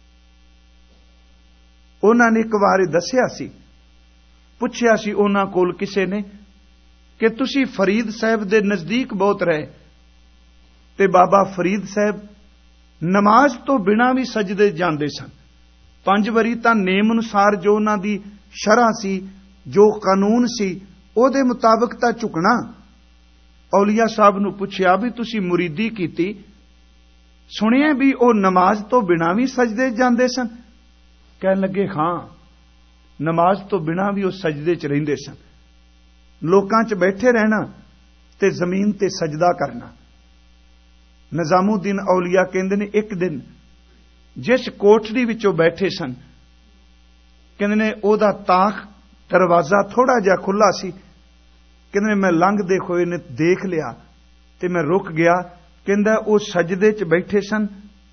ਉਹਨਾਂ ਨੇ ਇੱਕ ਵਾਰ ਦੱਸਿਆ ਸੀ, ਪੁੱਛਿਆ ਸੀ ਉਹਨਾਂ ਕੋਲ ਕਿਸੇ ਨੇ ਕਿ ਤੁਸੀਂ ਫਰੀਦ ਸਾਹਿਬ ਦੇ ਨਜ਼ਦੀਕ ਬਹੁਤ ਰਹੇ, ਤੇ ਬਾਬਾ ਫਰੀਦ ਸਾਹਿਬ ਨਮਾਜ਼ ਤੋਂ ਬਿਨਾਂ ਵੀ ਸਜਦੇ ਜਾਂਦੇ ਸਨ। ਪੰਜ ਵਾਰੀ ਤਾਂ ਨੇਮ ਅਨੁਸਾਰ ਜੋ ਉਹਨਾਂ ਦੀ ਸ਼ਰ੍ਹਾ ਸੀ, ਜੋ ਕਾਨੂੰਨ ਸੀ, ਉਹਦੇ ਮੁਤਾਬਕ ਤਾਂ ਝੁਕਣਾ। ਔਲੀਆ ਸਾਹਿਬ ਨੂੰ ਪੁੱਛਿਆ ਵੀ ਤੁਸੀਂ ਮੁਰੀਦੀ ਕੀਤੀ, ਸੁਣਿਆ ਵੀ ਉਹ ਨਮਾਜ਼ ਤੋਂ ਬਿਨਾਂ ਵੀ ਸਜਦੇ ਜਾਂਦੇ ਸਨ। ਕਹਿਣ ਲੱਗੇ ਹਾਂ, ਨਮਾਜ਼ ਤੋਂ ਬਿਨਾਂ ਵੀ ਉਹ ਸਜਦੇ 'ਚ ਰਹਿੰਦੇ ਸਨ। ਲੋਕਾਂ 'ਚ ਬੈਠੇ ਰਹਿਣਾ ਤੇ ਜ਼ਮੀਨ ਤੇ ਸਜਦਾ ਕਰਨਾ। ਨਿਜ਼ਾਮੁਦੀਨ ਔਲੀਆ ਕਹਿੰਦੇ ਨੇ ਇੱਕ ਦਿਨ ਜਿਸ ਕੋਠੜੀ ਵਿੱਚੋਂ ਬੈਠੇ ਸਨ, ਕਹਿੰਦੇ ਨੇ ਉਹਦਾ ਤਾਖ ਦਰਵਾਜ਼ਾ ਥੋੜਾ ਜਿਹਾ ਖੁੱਲਾ ਸੀ। ਕਹਿੰਦੇ ਨੇ ਮੈਂ ਲੰਘਦੇ ਹੋਏ ਨੇ ਦੇਖ ਲਿਆ ਤੇ ਮੈਂ ਰੁਕ ਗਿਆ। ਕਹਿੰਦਾ ਉਹ ਸਜਦੇ 'ਚ ਬੈਠੇ ਸਨ,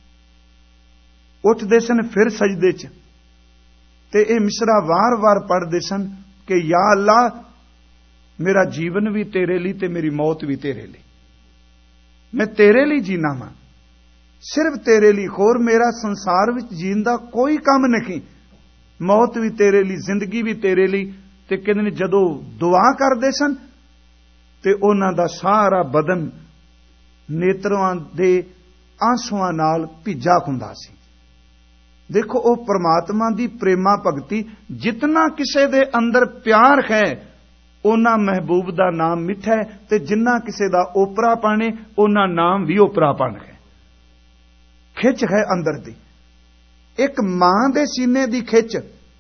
ਉੱਠਦੇ ਸਨ ਫਿਰ ਸਜਦੇ 'ਚ, ਤੇ ਇਹ ਮਿਸਰਾ ਵਾਰ-ਵਾਰ ਪੜ੍ਹਦੇ ਸਨ ਕਿ ਯਾ ਅੱਲਾ, ਮੇਰਾ ਜੀਵਨ ਵੀ ਤੇਰੇ ਲਈ ਤੇ ਮੇਰੀ ਮੌਤ ਵੀ ਤੇਰੇ ਲਈ। ਮੈਂ ਤੇਰੇ ਲਈ ਜੀਣਾ ਵਾਂ, ਸਿਰਫ ਤੇਰੇ ਲਈ, ਹੋਰ ਮੇਰਾ ਸੰਸਾਰ ਵਿੱਚ ਜੀਣ ਦਾ ਕੋਈ ਕੰਮ ਨਹੀਂ। ਮੌਤ ਵੀ ਤੇਰੇ ਲਈ, ਜ਼ਿੰਦਗੀ ਵੀ ਤੇਰੇ ਲਈ। ਤੇ ਕਹਿੰਦੇ ਨੇ ਜਦੋਂ ਦੁਆ ਕਰਦੇ ਸਨ ਤੇ ਉਹਨਾਂ ਦਾ ਸਾਰਾ ਬਦਨ ਨੇਤਰਾਂ ਦੇ ਆਂਸੂਆਂ ਨਾਲ ਭਿੱਜਾ ਹੁੰਦਾ ਸੀ। ਦੇਖੋ, ਉਹ परमात्मा ਦੀ ਪ੍ਰੇਮਾ ਭਗਤੀ, ਜਿਤਨਾ ਕਿਸੇ ਦੇ ਅੰਦਰ ਪਿਆਰ ਹੈ ਉਹਨਾਂ महबूब ਦਾ ਨਾਮ ਮਿੱਠਾ ਹੈ, ਤੇ ਜਿੰਨਾ ਕਿਸੇ ਦਾ ਓਪਰਾਪਣ ਹੈ ਉਹਨਾਂ ਨਾਮ ਵੀ ਓਪਰਾਪਣ ਹੈ। ਖਿੱਚ ਹੈ ਅੰਦਰ ਦੀ, ਇੱਕ ਮਾਂ ਦੇ ਸੀਨੇ ਦੀ ਖਿੱਚ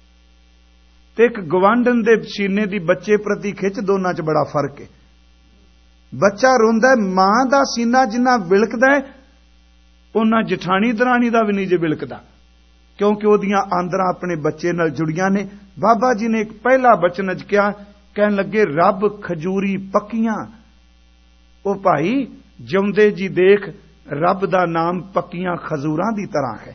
ਤੇ ਇੱਕ ਗਵਾਂਢਣ ਦੇ ਸੀਨੇ ਦੀ ਬੱਚੇ ਪ੍ਰਤੀ ਖਿੱਚ, ਦੋਨਾਂ 'ਚ ਬੜਾ ਫਰਕ ਹੈ। ਬੱਚਾ ਰੋਂਦਾ, ਮਾਂ ਦਾ ਸੀਨਾ ਜਿੰਨਾ ਵਿਲਕਦਾ ਉਹਨਾਂ ਜਠਾਣੀ ਦਰਾਣੀ ਦਾ ਵੀ ਨਹੀਂ ਜੇ ਵਿਲਕਦਾ, ਕਿਉਂਕਿ ਉਹਦੀਆਂ ਆਂਦਰਾਂ ਆਪਣੇ ਬੱਚੇ ਨਾਲ ਜੁੜੀਆਂ ਨੇ। ਬਾਬਾ ਜੀ ਨੇ ਇੱਕ ਪਹਿਲਾ ਬਚਨ ਚ ਕਿਹਾ, ਕਹਿਣ ਲੱਗੇ, ਰੱਬ ਖਜੂਰੀ ਪੱਕੀਆਂ। ਉਹ ਭਾਈ ਜਿਉਂਦੇ ਜੀ ਦੇਖ, ਰੱਬ ਦਾ ਨਾਮ ਪੱਕੀਆਂ ਖਜੂਰਾਂ ਦੀ ਤਰ੍ਹਾਂ ਹੈ।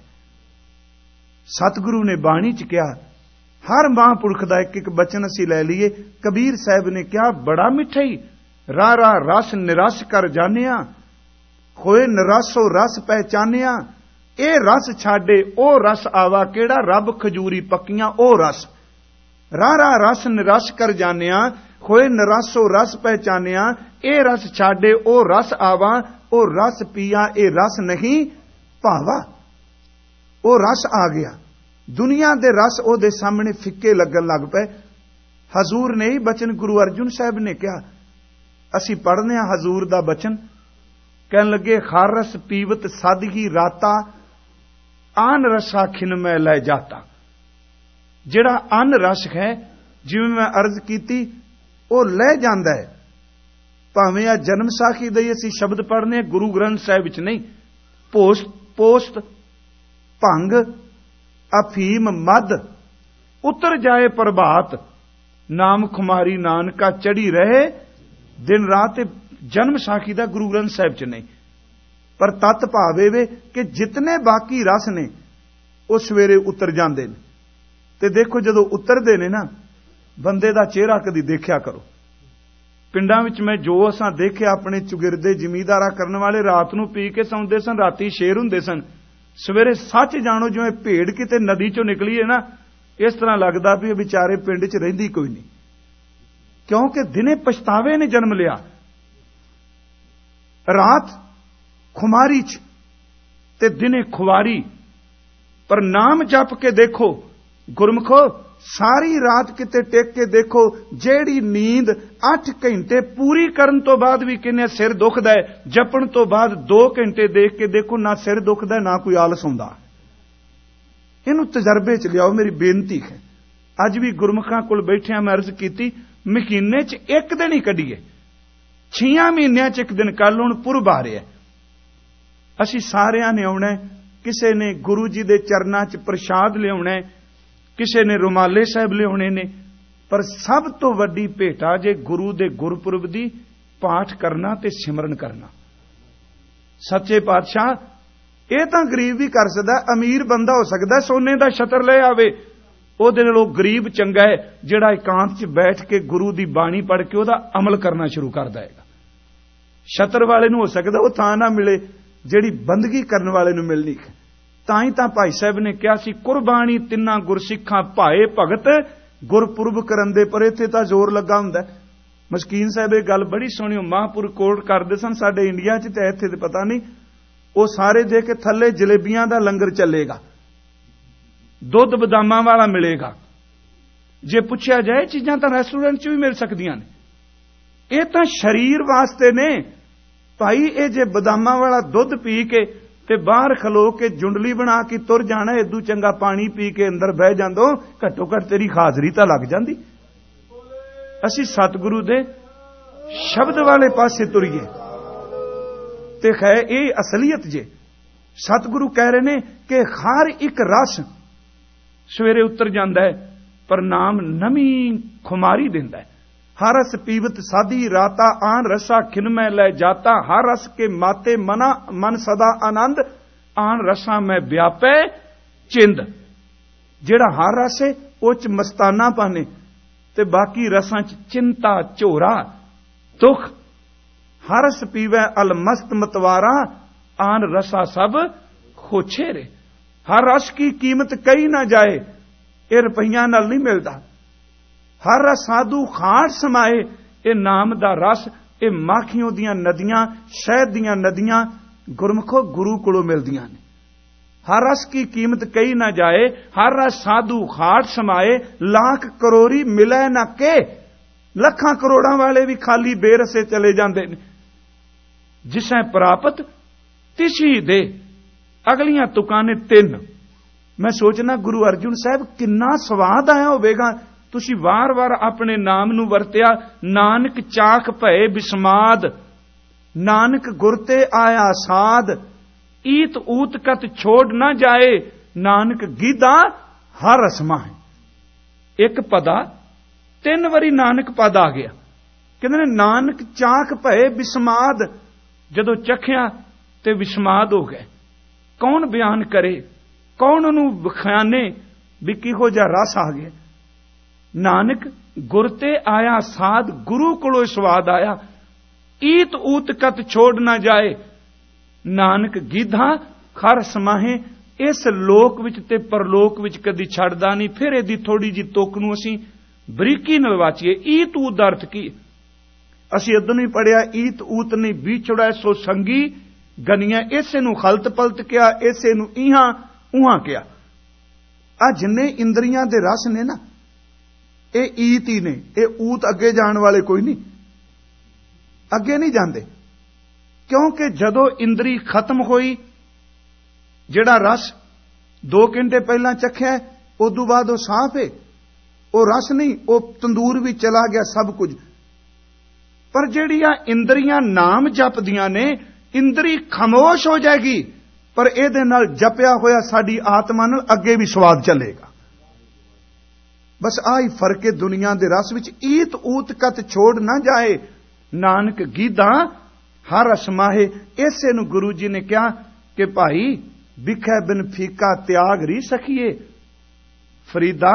ਸਤਿਗੁਰੂ ਨੇ ਬਾਣੀ ਚ ਕਿਹਾ, ਹਰ ਮਹਾਂਪੁਰਖ ਦਾ ਇੱਕ ਇੱਕ ਬਚਨ ਅਸੀਂ ਲੈ ਲਈਏ। ਕਬੀਰ ਸਾਹਿਬ ਨੇ ਕਿਹਾ, ਬੜਾ ਮਿੱਠਾ ਹੀ ਰਾ ਰਾ ਰਸ ਨਿਰਸ ਕਰ ਜਾਣਿਆ, ਹੋਏ ਨਿਰਾਸੋ ਰਸ ਪਹਿਚਾਨਿਆ। ਇਹ ਰਸ ਛਾੜੇ ਉਹ ਰਸ ਆਵਾ, ਕਿਹੜਾ? ਰੱਬ ਖਜੂਰੀ ਪੱਕੀਆਂ ਉਹ ਰਸ। ਰਾ ਰਾ ਰਸ ਨਿਰਸ ਕਰ ਜਾਣਿਆ, ਹੋਏ ਨਿਰਾਸੋ ਰਸ ਪਹਿਚਾਨਿਆ। ਇਹ ਰਸ ਛਾੜੇ ਉਹ ਰਸ ਆਵਾ, ਉਹ ਰਸ ਪੀਆ ਇਹ ਰਸ ਨਹੀਂ ਭਾਵਾ। ਉਹ ਰਸ ਆ ਗਿਆ। ਦੁਨੀਆ ਦੇ ਰਸ ਉਹਦੇ ਸਾਹਮਣੇ ਫਿੱਕੇ ਲੱਗਣ ਲੱਗ ਪਏ। ਹਜ਼ੂਰ ਨੇ ਹੀ ਬਚਨ ਗੁਰੂ ਅਰਜਨ ਸਾਹਿਬ ਨੇ ਕਿਹਾ, ਅਸੀਂ ਪੜ੍ਹਨੇ ਆ ਹਜ਼ੂਰ ਦਾ ਬਚਨ। ਕਹਿਣ ਲੱਗੇ, ਹਰ ਰਸ ਪੀਵਤ ਸਾਦਗੀ ਰਾਤਾ, ਆਨ ਰਸਾ ਖਿਨ ਮੈਂ ਲੈ ਜਾਤਾ। ਜਿਹੜਾ ਅਨ ਰਸ ਹੈ, ਜਿਵੇਂ ਮੈਂ ਅਰਜ਼ ਕੀਤੀ, ਉਹ ਲੈ ਜਾਂਦਾ ਹੈ। ਭਾਵੇਂ ਆ ਜਨਮ ਸਾਖੀ ਦੇ ਅਸੀਂ ਸ਼ਬਦ ਪੜ੍ਹਨੇ ਗੁਰੂ ਗ੍ਰੰਥ ਸਾਹਿਬ ਵਿੱਚ ਨਹੀਂ। ਪੋਸਤ ਪੋਸਤ ਭੰਗ ਅਫੀਮ ਮਦ ਉਤਰ ਜਾਏ ਪ੍ਰਭਾਤ, ਨਾਮ ਖੁਮਾਰੀ ਨਾਨਕਾ ਚੜੀ ਰਹੇ ਦਿਨ ਰਾਤ। ਜਨਮ ਸਾਖੀ ਦਾ ਗੁਰੂ ਗ੍ਰੰਥ ਸਾਹਿਬ ਚ ਨਹੀਂ, ਪਰ ਤਤ ਭਾਵੇ ਵੇ ਕਿ ਜਿਤਨੇ ਬਾਕੀ ਰਸ ਨੇ ਉਹ ਸਵੇਰੇ ਉਤਰ ਜਾਂਦੇ ਨੇ। ਤੇ ਦੇਖੋ, ਜਦੋਂ ਉਤਰਦੇ ਨੇ ਨਾ, ਬੰਦੇ ਦਾ ਚਿਹਰਾ ਕਦੀ ਦੇਖਿਆ ਕਰੋ। ਪਿੰਡਾਂ ਵਿੱਚ ਮੈਂ ਜੋ ਅਸਾਂ ਦੇਖਿਆ, ਆਪਣੇ ਚੁਗਿਰਦੇ ਜ਼ਿਮੀਂਦਾਰਾ ਕਰਨ ਵਾਲੇ ਰਾਤ ਨੂੰ ਪੀ ਕੇ ਸੌਂਦੇ ਸਨ, ਰਾਤੀ ਸ਼ੇਰ ਹੁੰਦੇ ਸਨ। ਸਵੇਰੇ ਸੱਚ ਜਾਣੋ, ਜਿਵੇਂ ਭੇਡ ਕਿਤੇ ਨਦੀ ਚੋਂ ਨਿਕਲੀ ਹੈ ਨਾ, ਇਸ ਤਰ੍ਹਾਂ ਲੱਗਦਾ ਵੀ ਇਹ ਵਿਚਾਰੇ ਪਿੰਡ 'ਚ ਰਹਿੰਦੀ ਕੋਈ ਨਹੀਂ, ਕਿਉਂਕਿ ਦਿਨੇ ਪਛਤਾਵੇ ਨੇ ਜਨਮ ਲਿਆ। ਰਾਤ ਖੁਮਾਰੀ 'ਚ ਤੇ ਦਿਨੇ ਖੁਵਾਰੀ। ਪਰ ਨਾਮ ਜਪ ਕੇ ਦੇਖੋ ਗੁਰਮਖੋ, ਸਾਰੀ ਰਾਤ ਕਿਤੇ ਟੇਕ ਕੇ ਦੇਖੋ, ਜਿਹੜੀ ਨੀਂਦ ਅੱਠ ਘੰਟੇ ਪੂਰੀ ਕਰਨ ਤੋਂ ਬਾਅਦ ਵੀ ਕਿੰਨੇ ਸਿਰ ਦੁਖਦਾ ਹੈ, ਜਪਣ ਤੋਂ ਬਾਅਦ ਦੋ ਘੰਟੇ ਦੇਖ ਕੇ ਦੇਖੋ, ਨਾ ਸਿਰ ਦੁਖਦਾ ਨਾ ਕੋਈ ਆਲਸ ਹੁੰਦਾ। ਇਹਨੂੰ ਤਜਰਬੇ 'ਚ ਲਿਆਓ, ਮੇਰੀ ਬੇਨਤੀ ਹੈ। ਅੱਜ ਵੀ ਗੁਰਮੁਖਾਂ ਕੋਲ ਬੈਠਿਆਂ ਮੈਂ ਅਰਜ਼ ਕੀਤੀ, ਮਹੀਨੇ 'ਚ ਇੱਕ ਦਿਨ ਹੀ ਕੱਢੀਏ, ਛੀਆਂ ਮਹੀਨਿਆਂ 'ਚ ਇੱਕ ਦਿਨ। ਕੱਲ ਹੁਣ ਪੁਰਬ ਆ ਰਿਹਾ, ਅਸੀਂ ਸਾਰਿਆਂ ਨੇ ਆਉਣਾ। ਕਿਸੇ ਨੇ ਗੁਰੂ ਜੀ ਦੇ ਚਰਨਾਂ 'ਚ ਪ੍ਰਸ਼ਾਦ ਲਿਆਉਣਾ, ਕਿਸੇ ਨੇ ਰੁਮਾਲੇ ਸਾਹਿਬ ਲਿਆਉਣੇ ਨੇ। ਪਰ ਸਭ ਤੋਂ ਵੱਡੀ ਭੇਟਾ ਜੇ ਗੁਰੂ ਦੇ ਗੁਰਪੁਰਬ ਦੀ ਪਾਠ ਕਰਨਾ ਤੇ ਸਿਮਰਨ ਕਰਨਾ। ਸੱਚੇ ਪਾਤਸ਼ਾਹ, ਇਹ ਤਾਂ ਗਰੀਬ ਵੀ ਕਰ ਸਕਦਾ, ਅਮੀਰ ਬੰਦਾ ਹੋ ਸਕਦਾ ਸੋਨੇ ਦਾ ਛਤਰ ਲੈ ਆਵੇ, ਉਹਦੇ ਨਾਲੋਂ ਗਰੀਬ ਚੰਗਾ ਹੈ ਜਿਹੜਾ ਇਕਾਂਤ 'ਚ ਬੈਠ ਕੇ ਗੁਰੂ ਦੀ ਬਾਣੀ ਪੜ੍ਹ ਕੇ ਉਹਦਾ ਅਮਲ ਕਰਨਾ ਸ਼ੁਰੂ ਕਰ ਦੇਗਾ। ਛਤਰ ਵਾਲੇ ਨੂੰ ਹੋ ਸਕਦਾ ਉਹ ਥਾਂ ਨਾ ਮਿਲੇ ਜਿਹੜੀ ਬੰਦਗੀ ਕਰਨ ਵਾਲੇ ਨੂੰ ਮਿਲਣੀ। ਤਾਂ ਹੀ ਤਾਂ ਭਾਈ ਸਾਹਿਬ ਨੇ ਕਿਹਾ ਸੀ, ਕੁਰਬਾਨੀ ਤਿੰਨਾਂ ਗੁਰਸਿੱਖਾਂ ਭਾਏ ਭਗਤ, ਗੁਰਪੁਰਬ ਕਰਨ ਦੇ। ਪਰ ਇੱਥੇ ਤਾਂ ਜ਼ੋਰ ਲੱਗਾ ਹੁੰਦਾ। ਮਸਕੀਨ ਸਾਹਿਬ ਇਹ ਗੱਲ ਬੜੀ ਸੋਹਣੀ ਮਹਾਂਪੁਰ ਕੋਟ ਕਰਦੇ ਸਨ ਸਾਡੇ ਇੰਡੀਆ 'ਚ, ਤੇ ਇੱਥੇ ਤੇ ਪਤਾ ਨਹੀਂ। ਉਹ ਸਾਰੇ ਦੇ ਕੇ ਥੱਲੇ ਜਲੇਬੀਆਂ ਦਾ ਲੰਗਰ ਚੱਲੇਗਾ, ਦੁੱਧ ਬਦਾਮਾਂ ਵਾਲਾ ਮਿਲੇਗਾ। ਜੇ ਪੁੱਛਿਆ ਜਾਏ, ਚੀਜ਼ਾਂ ਤਾਂ ਰੈਸਟੋਰੈਂਟ 'ਚ ਵੀ ਮਿਲ ਸਕਦੀਆਂ ਨੇ, ਇਹ ਤਾਂ ਸਰੀਰ ਵਾਸਤੇ ਨੇ ਭਾਈ। ਇਹ ਜੇ ਬਦਾਮਾਂ ਵਾਲਾ ਦੁੱਧ ਪੀ ਕੇ ਤੇ ਬਾਹਰ ਖਲੋ ਕੇ ਜੁੰਡਲੀ ਬਣਾ ਕੇ ਤੁਰ ਜਾਣਾ, ਏਦੂ ਚੰਗਾ ਪਾਣੀ ਪੀ ਕੇ ਅੰਦਰ ਬਹਿ ਜਾਂਦੋ, ਘੱਟੋ ਘੱਟ ਤੇਰੀ ਹਾਜ਼ਰੀ ਤਾਂ ਲੱਗ ਜਾਂਦੀ। ਅਸੀਂ ਸਤਿਗੁਰੂ ਦੇ ਸ਼ਬਦ ਵਾਲੇ ਪਾਸੇ ਤੁਰੀਏ ਤੇ ਹੈ ਇਹ ਅਸਲੀਅਤ ਜੇ। ਸਤਿਗੁਰੂ ਕਹਿ ਰਹੇ ਨੇ ਕਿ ਹਰ ਇੱਕ ਰਸ ਸਵੇਰੇ ਉਤਰ ਜਾਂਦਾ ਹੈ, ਪਰ ਨਾਮ ਨਵੀਂ ਖੁਮਾਰੀ ਦਿੰਦਾ ਹੈ। ਹਰ ਰਸ ਪੀਵਤ ਸਾਦੀ ਰਾਤਾ, ਆਨ ਰਸਾ ਖਿਨ ਮੈਂ ਲੈ ਜਾਤਾ। ਹਰ ਰਸ ਕੇ ਮਾਤੇ ਮਨਾ ਮਨ ਸਦਾ ਆਨੰਦ, ਆਨ ਰਸਾਂ ਮੈਂ ਵਿਆਪੈ ਚਿੰਦ। ਜਿਹੜਾ ਹਰ ਰਸ ਹੈ ਉਹ 'ਚ ਮਸਤਾਨਾ ਪਾਣੇ, ਤੇ ਬਾਕੀ ਰਸਾਂ 'ਚ ਚਿੰਤਾ ਝੋਰਾ ਦੁੱਖ। ਹਰ ਰਸ ਪੀਵੈ ਅਲਮਸਤ ਮਤਵਾਰਾ, ਆਨ ਰਸਾ ਸਭ ਖੋਛੇ ਰੇ। ਹਰ ਰਸ ਕੀ ਕੀਮਤ ਕਹੀ ਨਾ ਜਾਏ, ਇਹ ਰੁਪਈਆਂ ਨਾਲ ਨਹੀਂ ਮਿਲਦਾ। ਹਰ ਰਸ ਸਾਧੂ ਖਾਟ ਸਮਾਏ, ਇਹ ਨਾਮ ਦਾ ਰਸ ਇਹ ਮਾਖੀਆਂ ਦੀਆਂ ਨਦੀਆਂ, शहद ਦੀਆਂ नदियां गुरमुखो गुरु कोलों मिलदियां ने। हर रस की कीमत कही ना जाए, हर रस साधु खाट समाए, लाख करोड़ी मिले ना के। लखां करोड़ां वाले भी खाली बेरसे चले जाते हैं। जिसें प्राप्त तिसी दे। अगलियां तुकां ने तीन। मैं सोचना गुरु अर्जुन साहब किन्ना स्वाद आया होवेगा। तुसी वार वार अपने नाम नूं वरतिया, नानक चाख भए बिस्माद, नानक गुरते आया साध, ईत ऊत कत छोड़ ना जाए, नानक गीदा हर रसमा है। एक पदा तीन वारी नानक पद आ गया। कहते ने नानक चाख भए बिस्माद, जदों चखिया ते विस्माद हो गए। कौन बयान करे, कौन उन्होंने विखाने भी किहो जिहा रस आ गया। नानक गुरते आया साध, गुरु कोलों स्वाद आया, ईत ऊत कत छोड़ ना जाए, नानक गीधा खर समाहे। इस लोक विच ते परलोक विच कदी छड़दा नहीं। फिर इहदी थोड़ी जी तुक नूं असीं बरीकी नाल वाचीए। ईत ऊत दा अर्थ की? असीं अदों नहीं पढ़िया, ईत ऊत नहीं बीछड़ा सो संगी गनिया। इसे नूं खलत पलत किया, इसे नूं इहां उहां किया। आ जिन्ने इंद्रियां दे रस ने ना, ये ईत ही ने। ये ऊत अगे जाण वाले कोई नहीं, अगे नहीं जाते। क्योंकि जदों इंद्री खत्म होई, जिहड़ा रस दो घंटे पहला चखिया उदों बाद वो साफ है, वो रस नहीं, वो तंदूर भी चला गया सब कुछ। पर जिहड़ियां इंद्रियां नाम जपदियां ने, इंद्री खामोश हो जाएगी, पर इहदे नाल जपिया होया साडी आत्मा नाल अगे भी स्वाद चलेगा। बस आई फर्क है दुनिया दे रस विच। ईत ऊत कत छोड़ ना जाए, नानक गीधा हर असमाहे। इसे नूं गुरु जी ने कहा कि भाई बिखै बिन फीका त्याग री सखिए, फरीदा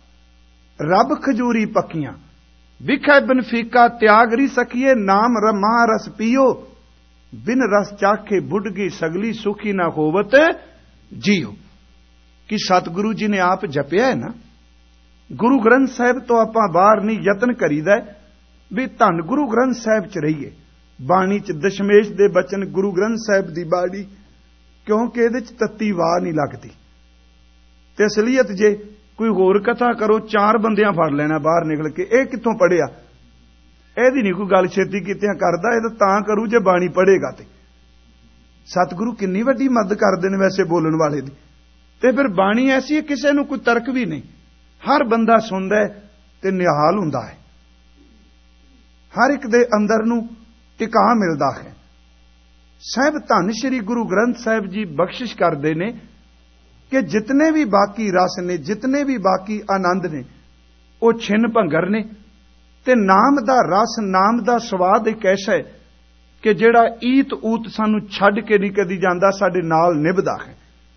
रब खजूरी पक्कियां। बिखै बिन फीका त्याग री सखिए, नाम रमा रस पियो, बिन रस चाखे बुढ़गी सगली सुखी ना होवत जियो। कि सतगुरु जी ने आप जपिया है ना। गुरु ग्रंथ साहिब तो आपां बाहर नहीं, यतन करीदा भी धन गुरु ग्रंथ साहिब च रहीए। बाणी च दशमेश दे बचन गुरु ग्रंथ साहिब दी बाणी, क्योंकि इहदे च तत्ती वाह नहीं लगदी। ते असलीयत जे कोई होर कथा करो, चार बंदियां फड़ लेना बाहर निकल के, ਇਹ कित्थों पढ़िया। ਇਹਦੀ नहीं कोई गल छेती कीतियां करदा, ਇਹ तां करू जे बाणी पढ़ेगा। ते सतगुरु किन्नी वड्डी मदद करदे ने वैसे बोलण वाले दी। ते फिर बाणी ऐसी है किसे नूं कोई तर्क भी नहीं, हर बंदा सुनदा है ते निहाल हुंदा है, हर एक दे अंदर नूं टिका मिलदा है। साहिब धन श्री गुरु ग्रंथ साहिब जी बख्शिश करदे ने कि जितने भी बाकी रस ने, जितने भी बाकी आनंद ने, वो छिन भंगर ने। ते नाम दा रस, नाम दा स्वाद एक ऐसा है कि जिहड़ा ईत ऊत सानू छड्ड के नहीं कदी जांदा, साडे नाल निभदा है।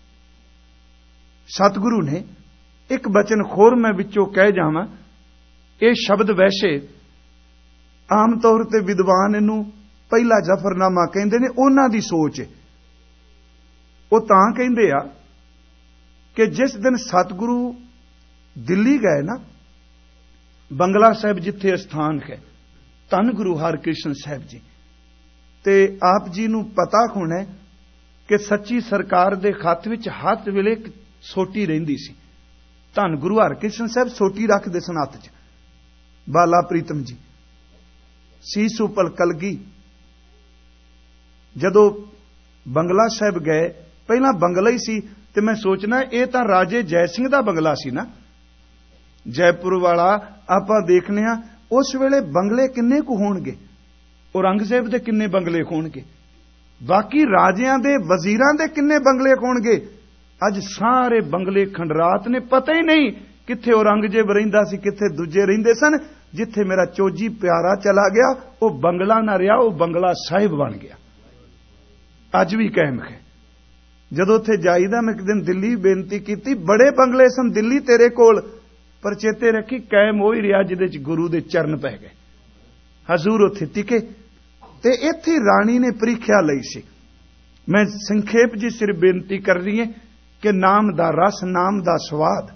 सतगुरु ने एक बचन खोर मैं विचों कह जावां, ये शब्द वैसे आम तौर ते विद्वान इनू पहला जफरनामा कहंदे ने, उन्हां दी सोच है। वो तां कहंदे आ कि जिस दिन सतगुरु दिल्ली गए ना, बंगला साहिब जिथे स्थान है, धन गुरु हरकृष्ण साहिब जी, ते आप जी नूं पता होना है कि सच्ची सरकार दे खत विच हथ वेले सोटी रहिंदी सी। धन गुरु हरकृष्ण साहिब सोटी रखदे सन हत्थ च। बाला प्रीतम जी, सीस उपल कलगी, जदों बंगला साहिब गए, पहला बंगला ही सी, ते मैं सोचना ये तां राजे जय सिंह दा बंगला सी ना, जयपुर वाला। आपां देखने आ उस वेले बंगले किन्ने कु होणगे, औरंगजेब दे किन्ने बंगले होणगे, बाकी राजियां दे वजीरां दे किन्ने बंगले होणगे। अज सारे बंगले खंडरात ने, पता ही नहीं किथे औरंगजेब रहिंदा सी, किथे दूजे रहिंदे सन। जिथे मेरा चोजी प्यारा चला गया, वो बंगला ना रहा, वो बंगला साहिब बन गया। अज भी कायम है। जदों उत्थे जाईदा, मैं एक दिन दिल्ली बेनती की, बड़े बंगले सन दिल्ली तेरे कोल, पर चेते रखी कायम हो ही रहा जिहदे च गुरु दे चरण पै गए, हजूर उत्थे टिके। ते इत्थे राणी ने परीक्षा लई सी। मैं संखेप जी सिर बेनती कर रही है कि नाम दा रस, नाम दा स्वाद।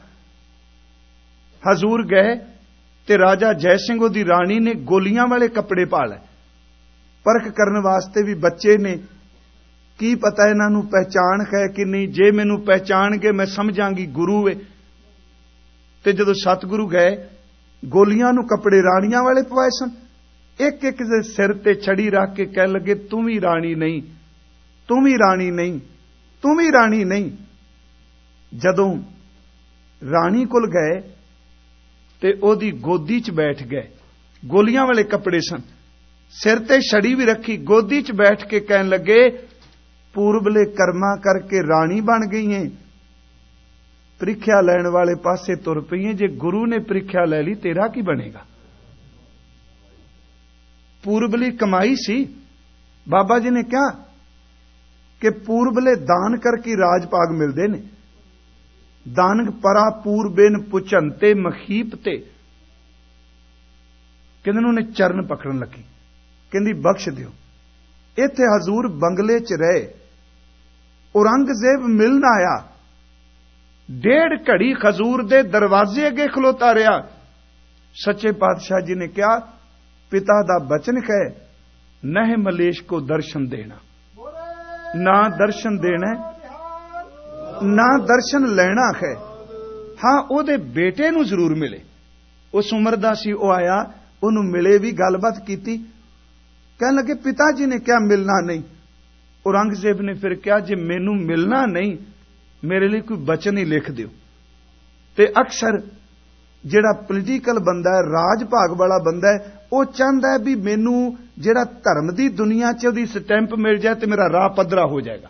हजूर गए ते राजा जय सिंह दी राणी ने गोलियां वाले कपड़े पा लए, परख करने वास्ते भी बच्चे ने, की पता इन्हां नूं पहचान है कि नहीं। जे मैनूं पहचान गए मैं समझांगी गुरु है। ते जदों सतगुरु गए, गोलियां नूं कपड़े राणियां वाले पवाए सन, एक एक दे सिर ते छड़ी रख के कह लगे तू भी राणी नहीं, तू भी राणी नहीं, तू भी राणी नहीं। जदों राणी कोल गए ते ओदी गोदी च बैठ गए, गोलियां वाले कपड़े सन, सिर ते छड़ी भी रखी, गोदी च बैठ के कहन लगे पूर्वले कर्मा करके राणी बन गई है, ਪ੍ਰੀਖਿਆ ਲੈਣ वाले पासे तुर पई है। जे गुरु ने ਪ੍ਰੀਖਿਆ ले ली तेरा की बनेगा। पूर्वली कमाई सी। बाबा जी ने कहा कि पूर्वले दान करके राज भाग मिलते ने। दान परा पूर्बेन पुचनते मखीपते। कहंदे ने चरण पकड़न लगी, कहंदी बख्श दियो। इत्थे हजूर बंगले च रहे, औरंगजेब मिलन आया, डेढ़ घड़ी खजूर दे दरवाजे अगे खलोता रहा। सच्चे पातशाह जी ने कहा पिता दा बचन है, नह मलेश को दर्शन देना, ना दर्शन देना ना दर्शन लेना है। हां ओदे बेटे नूं जरूर मिले, उस उम्र दा सी। ओ आया, ओनू मिले भी, गलबात कीती। कहने लगे पिता जी ने क्या मिलना नहीं। औरंगजेब ने फिर कहा जे मैनू मिलना नहीं, मेरे लिए कोई बचन ही लिख दियो। ते अक्सर जिहड़ा पोलीटिकल बंदा है, राज भाग वाला बंदा है, वो चाहता है भी मैनू जिहड़ा धर्म की दुनिया च उहदी स्टैंप मिल जाए तो मेरा राह पद्धरा हो जाएगा।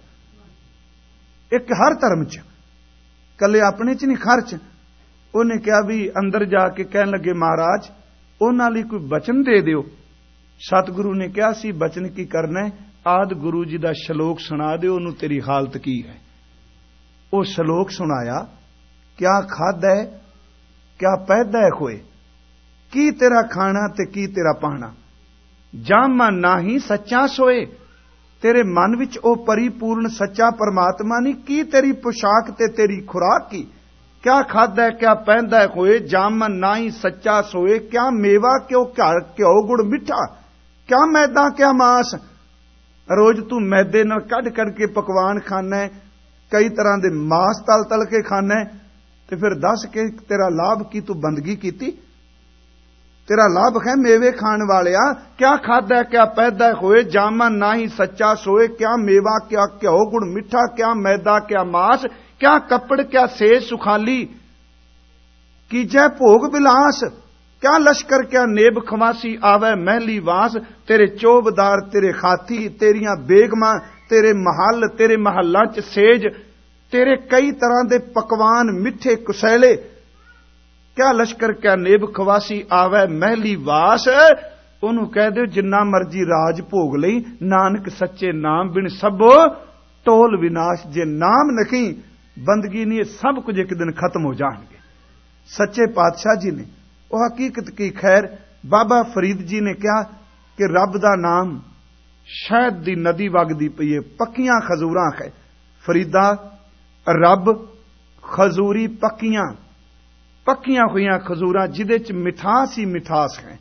एक हर धर्म च, कले अपने च नहीं, हर च। उन्हें कहा भी अंदर जाके कहन लगे महाराज उन्हां लई कोई बचन दे दियो। सतगुरु ने कहा सी बचन की करना है, आद गुरु जी का श्लोक सुना दे, ओनू तेरी हालत की है। वो श्लोक सुनाया, क्या खादा है, क्या पैदा है खोए, की तेरा खाना ते की तेरा पाना, जामा नाही सच्चा सोए। तेरे मन विच ओ परिपूर्ण सच्चा परमात्मा नहीं, की तेरी पोशाक ते तेरी खुराक की। क्या खादा है, क्या पैदा है खोए, जामन नाही सच्चा सोए। क्या मेवा, क्यों घ्यो गुड़ मिठा, क्या मैदा क्या मांस। रोज तू मैदे नाल कढ़ कढ़ के पकवान खाना है, कई तरह के मांस तल तल के खाना है, तो फिर दस के तेरा लाभ की तू बंदगी कीती। तेरा लाभ है मेवे खान वालिया। क्या खादा है, क्या पैदा होए, जामा ना ही सच्चा सोए। क्या मेवा, क्या घ्यो गुड़ मिठा, क्या मैदा क्या मांस, क्या कपड़ क्या सेज सुखाली, की जय भोग बिलास। क्या लश्कर क्या नेब खवासी, आवे महली वास। तेरे चौबदार तेरे खाती, तेरियां बेगमां तेरे महल, तेरे महलों च सेज, तेरे कई तरह के पकवान मिठे कुसैले। क्या लश्कर क्या नेब खवासी, आवे महली वास। ओनू कह दो जिन्ना मर्जी राज भोग लई, नानक सच्चे नाम बिन सबो टोल विनाश। जे नाम नहीं बंदगी नहीं, सब कुछ एक दिन खत्म हो जाएंगे। सच्चे पातशाह जी ने वो हकीकत की खैर। बाबा फरीद जी ने कहा कि रब दा नाम शहद दी नदी वगदी पई है, पक्कियां खजूरां है। फरीदा रब, खजूरी पक्कियां, पक्कियां हुईयां खजूरां जिदे च मिठास ही मिठास है,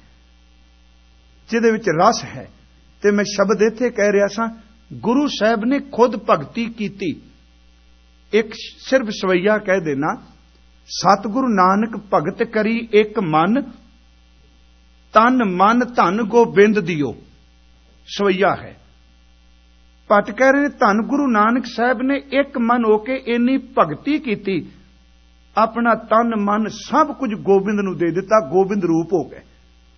जिदे विच रस है। ते मैं शब्द इत्थे कह रहा सा, गुरु साहब ने खुद भगती कीती। एक सिर्फ सवैया कह देना, सतगुरु नानक भगत करी एक मन, तन मन धन गोबिंद दियो। सवैया है। भट्ट कह रहे धन गुरु नानक साहब ने एक मन होके इन्नी भगती की, अपना तन मन सब कुछ गोबिंद नूं दे दिता, गोबिंद रूप हो गए।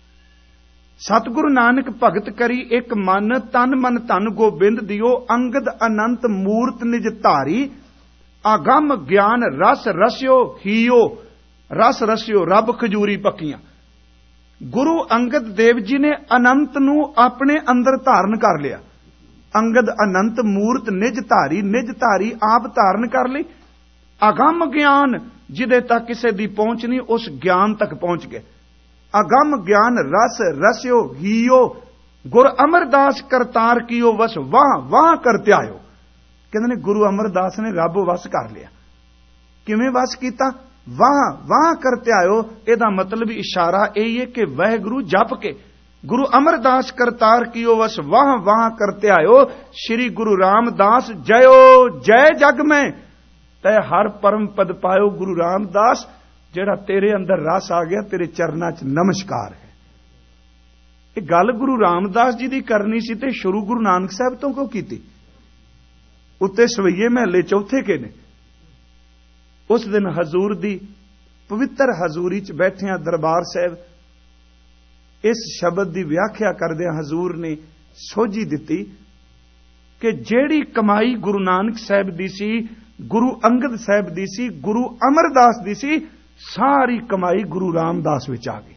सतगुरु नानक भगत करी एक मन, तन मन धन गोबिंद दियो। अंगद अनंत मूर्त निज धारी, आगम ज्ञान रस रस्यो हीओ। रस रस्यो रब खजूरी पक्कियां। गुरु अंगद देव जी ने अनंत नूं अपने अंदर धारण कर लिया। अंगद अनंत मूर्त निज धारी, निज धारी आप धारण कर ली। अगम ज्ञान जिदे तक किसी दी पहुंच नहीं, उस ज्ञान तक पहुंच गए। अगम ज्ञान रस रस्यो हीओ, गुर अमरदास करतार कियो वस वाह वाह करते आयो। कहते ने गुरु अमरदास ने रब वस कर लिया। किवें वस कीता? वाह वाह करते आयो। एदा मतलब इशारा यही है कि वाहिगुरू जप के गुरु अमरदास करतार कियो वस वाह वाह करते आयो। श्री गुरु रामदास जयो जय जग में तै हर परम पद पायो। गुरु रामदास जेड़ा तेरे अंदर रस आ गया, तेरे चरना च नमस्कार है। ये गल गुरु रामदास जी की करनी सी ते शुरू गुरु नानक साहब तो क्यों की? उत्ते सवैये महले चौथे के ने। उस दिन हजूर दी पवित्र हजूरी च बैठिया दरबार साहब इस शब्द की व्याख्या करदे हजूर ने सोझी दिती कि जेड़ी कमाई गुरु नानक साहब दी सी, गुरु अंगद साहब दी सी, गुरु अमरदास दी सी, सारी कमाई गुरु रामदास विच आ गई।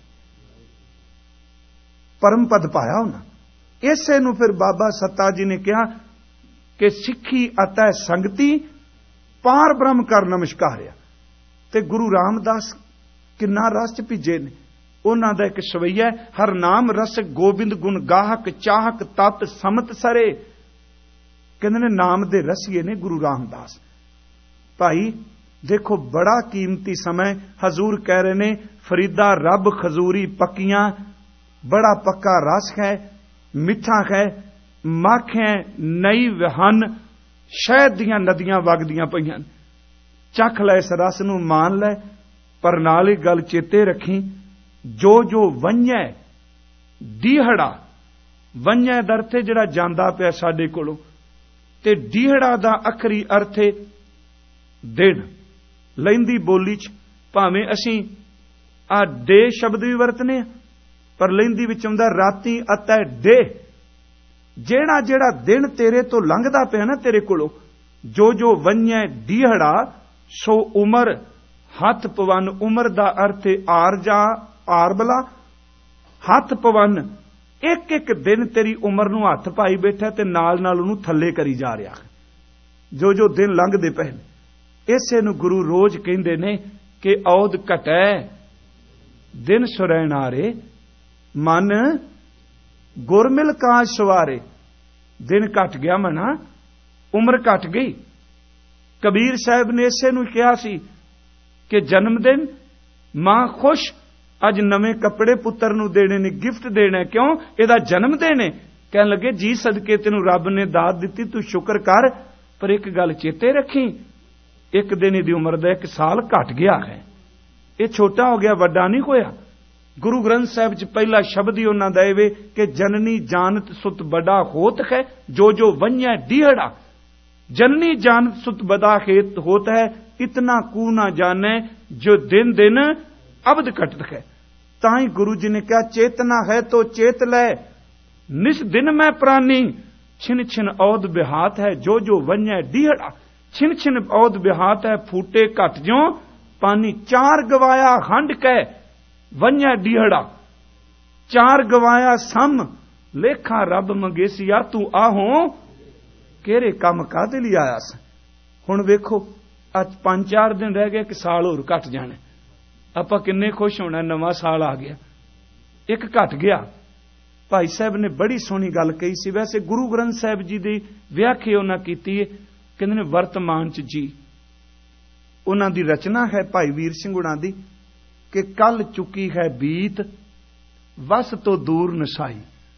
परम पद पाया उन्हें। इसे नूं फिर बाबा सत्ता जी ने कहा कि सिੱਖੀ अतै संगति पार ब्रह्म कर नमस्कारिया। ते गुरु रामदास किन्ना रस च भिजे ने। उन्हां दा एक सवैया हर नाम रस गोबिंद गुण गाहक चाहक तत समत सरे। कहंदे ने नाम दे रसीए ने गुरु रामदास। भाई देखो बड़ा कीमती समय हजूर कह रहे ने फरीदा रब खजूरी पक्कियां, बड़ा पक्का रस है, मिठा है, मख है, नई विहन, शहद दियां नदियां वगदियां पईयां। चख लै इस रस नूं मान लै, पर नाल ही गल चेते रखी जो जो वंझै डीहड़ा, वंझै दा अर्थ जिहड़ा जांदा पिया साडे कोलों, ते डीहड़ा दा अखरी अर्थ है दिन। लैंदी बोली च भावें असीं आ डे शब्द भी वरतने, पर लैंदी विच आउंदा राती अतै डे। जेड़ा जेड़ा दिन तेरे तो लंघदा पिया ना तेरे कोलों, जो जो वंझै डीहड़ा सो उमर हथ पवन। उमर दा अर्थ आरजा आरबला, हथ पवन। एक एक दिन तेरी उमर नूं हथ पाई बैठा ते नाल नाल उहनूं थल्ले करी जा रहा। जो जो दिन लंघदे पए इसे नूं गुरु रोज कहंदे ने कि औद घटै दिन सुरैण आरे, मन गुरमिल काज सवारे। दिन घट गया मना, उम्र घट गई। कबीर साहब ने इसे नूं कहा सी कि जन्मदिन मां खुश, अज नवे कपड़े पुत्र नूं देने ने, गिफ्ट देना। क्यों? इहदा जन्मदिन है। कहन लगे जी सदके तेनूं रब ने दात दिती, तू शुक्र कर, पर एक गल चेते रखी, एक दिन इहदी उम्र दा एक साल घट गया है। यह छोटा हो गया, वड्डा नहीं होया। गुरु ग्रंथ साहब च पहला शब्द ही उन्हां दा इह कि जननी जानत सुत बड़ा होत है, जो जो वंझै डीहड़ा। जननी जानत सुत बड़ा खेत होत है, इतना कू ना जाने जो दिन दिन अबद कटत है। ताई गुरु जी ने कहा चेतना है तो चेत लै, निस दिन मैं प्राणी। छिन छिन औद बिहात है, जो जो वंझै डीहड़ा। छिन छिन औद बिहात है, फूटे घट ज्यों पानी। चार गवाया हंड कै वंझै डीहड़ा, चार गवाया सम लेखा रब मंगेसिया। तू आहो केरे काम कादे लई आया स। हुण वेखो अज पांच चार दिन रह गए, एक साल होर घट जाने, आपां किन्ने खुश होना, नवां साल आ गया। एक घट गया। भाई साहब ने बड़ी सोहनी गल कही सी। वैसे गुरु ग्रंथ साहब जी की व्याख्या उन्हां कीती है, कहंदे ने वर्तमान च जी उन्हां दी रचना है भाई वीर सिंह हुणां दी कि कल चुकी है बीत वस तो दूर नसाई,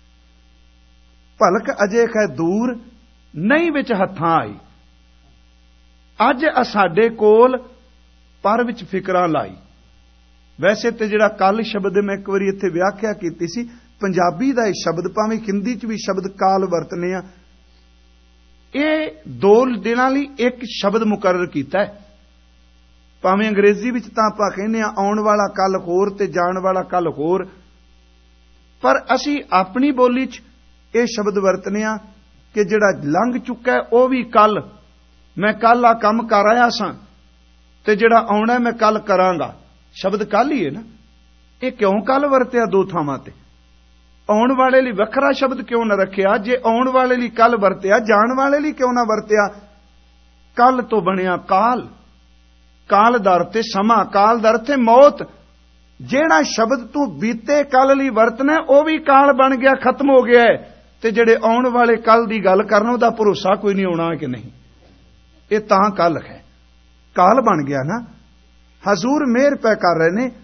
भलक अजे है दूर नहीं विच हत्थां आई। अज साडे कोल पर विच फिकरां लाई। वैसे तो जिहड़ा कल शब्द मैं एक बारी इत्थे व्याख्या कीती सी, पंजाबी दा इह शब्द, भावें हिंदी च भी शब्द काल वरतने आ, ਇਹ दो दिनां लई एक शब्द मुकर्रर कीता है। भावें अंग्रेजी विच तां आपां कहने आ आउण वाला कल होर ते जाण वाला कल होर, पर असीं अपनी बोली च ਇਹ शब्द वरतने आ कि जिहड़ा लंघ चुका है ਉਹ भी कल, मैं कल आ काम कर आया सां ते जिहड़ा आउणा मैं कल करांगा। शब्द कल ही है ना। ये क्यों कल वरतिया दो थावां ते? आउण वाले लई वखरा शब्द क्यों ना रखिया? जे आउण वाले लई कल वरतिया, जाण वाले लई क्यों ना वरतिया? कल तो बनिया काल, काल दा अर्थ है समा, काल दा अर्थ है मौत। जेड़ा शब्द तू बीते कल लई वरतना वह भी काल बन गया, खत्म हो गया है। ते जेड़े आउण वाले कल दी गल करना उहदा भरोसा कोई नहीं आउणा कि नहीं। ये तां कल है, काल बन गया ना। हजूर मेहर पै कर रहे ने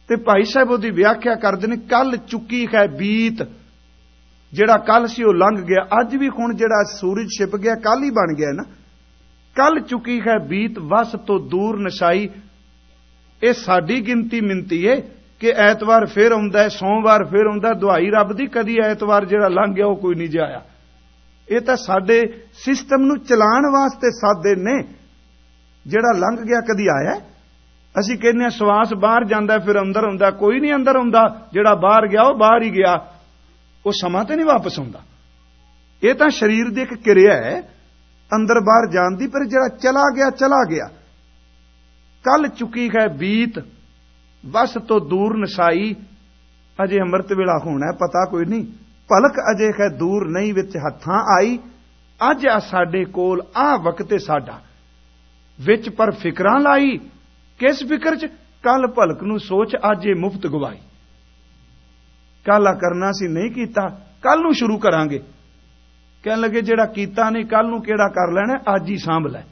ते भाई साहब उहदी व्याख्या करदे ने, कल चुकी है बीत, जिहड़ा कल सी वो लंघ गया, अज भी हुण जिहड़ा सूरज छिप गया कल ही बन गया ना। कल चुकी है बीत वस तो दूर नशाई, ये साडी गिनती मिनती है कि ऐतवार फिर आउंदा है, सोमवार फिर आउंदा, दुआई रब दी कदी ऐतवार जिहड़ा लंघ गया वो कोई नहीं जाया। ये तां साडे सिस्टम नूं चलाण वास्ते सादे ने, जिहड़ा लंघ गया कदी आया। असीं कहने सवास बाहर जांदा फिर अंदर आउंदा, कोई नहीं अंदर आउंदा, जिहड़ा बाहर गया वो बाहर ही गया, वो समा ते नहीं वापस आउंदा। ये तां शरीर दी इक किरिया है अंदर बाहर जाण दी, पर जिहड़ा चला गया चला गया। कल चुकी है बीत वस तो दूर नसाई, अजे अमृत वेला होना है पता कोई नहीं, पलक अजे है दूर नहीं विच हत्थां आई, अज आ साडे कोल आ वक्त साडा, विच पर फिकरां लाई, किस फिक्र च, कल भलक नूं सोच अज ये मुफ्त गवाई। कल आ करना सी नहीं कीता, कल नूं शुरू करांगे। कहन लगे जिहड़ा कीता नहीं कल नूं किहड़ा कर लैणा, अज ही सांभ लै।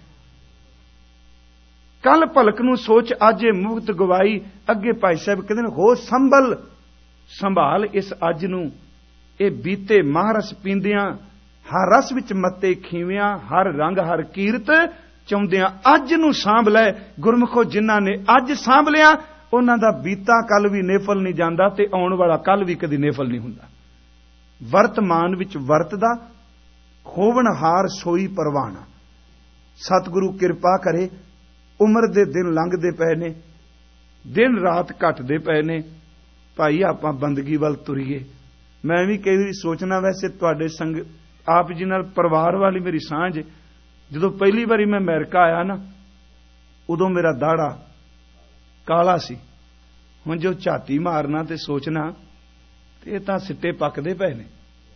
कल भलक नूं सोच अज ये मुफ्त गवाई। अगे भाई साहब कहते हैं, हो संभल संभाल इस अज नूं, ये बीते महारस पींदियां, हर रस विच मत्ते खीवियां, हर रंग हर कीरत चाहुंदियां, अज नूं सांभ लै। गुरमुखो जिन्हां ने अज सांभ लिया उन्हां दा बीता कल भी नेफल नहीं जांदा, ते आउण वाला कल भी कदी नेफल नहीं हुंदा। वर्तमान विच वरतदा होवनहार सोई परवाना। सतगुरु किरपा करे, उम्र दे दिन लंघदे पए ने, दिन रात घटदे पए ने, भाई आपां बंदगी वल तुरीए। मैं भी कई वारी सोचना, वैसे तुहाडे संग आप जी नाल परिवार वाली मेरी सांझ, जदों पहली बारी मैं अमेरिका आया ना, उदों मेरा दाड़ा काला सी। हुण जो झाती मारना ते सोचना ते तां सिੱਟੇ पकदे पए ने।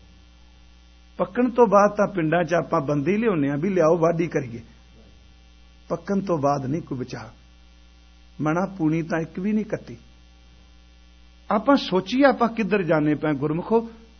पक्कण तो बाद तां पिंडां च आपां बंदी लिआउने आ भी लिआओ वाढी करिए, पक्कण तो बाद नहीं कोई बचा। मना पूनी तां एक भी नहीं कत्ती। आपां सोचीए आपां किधर जाने पए। गुरमुखो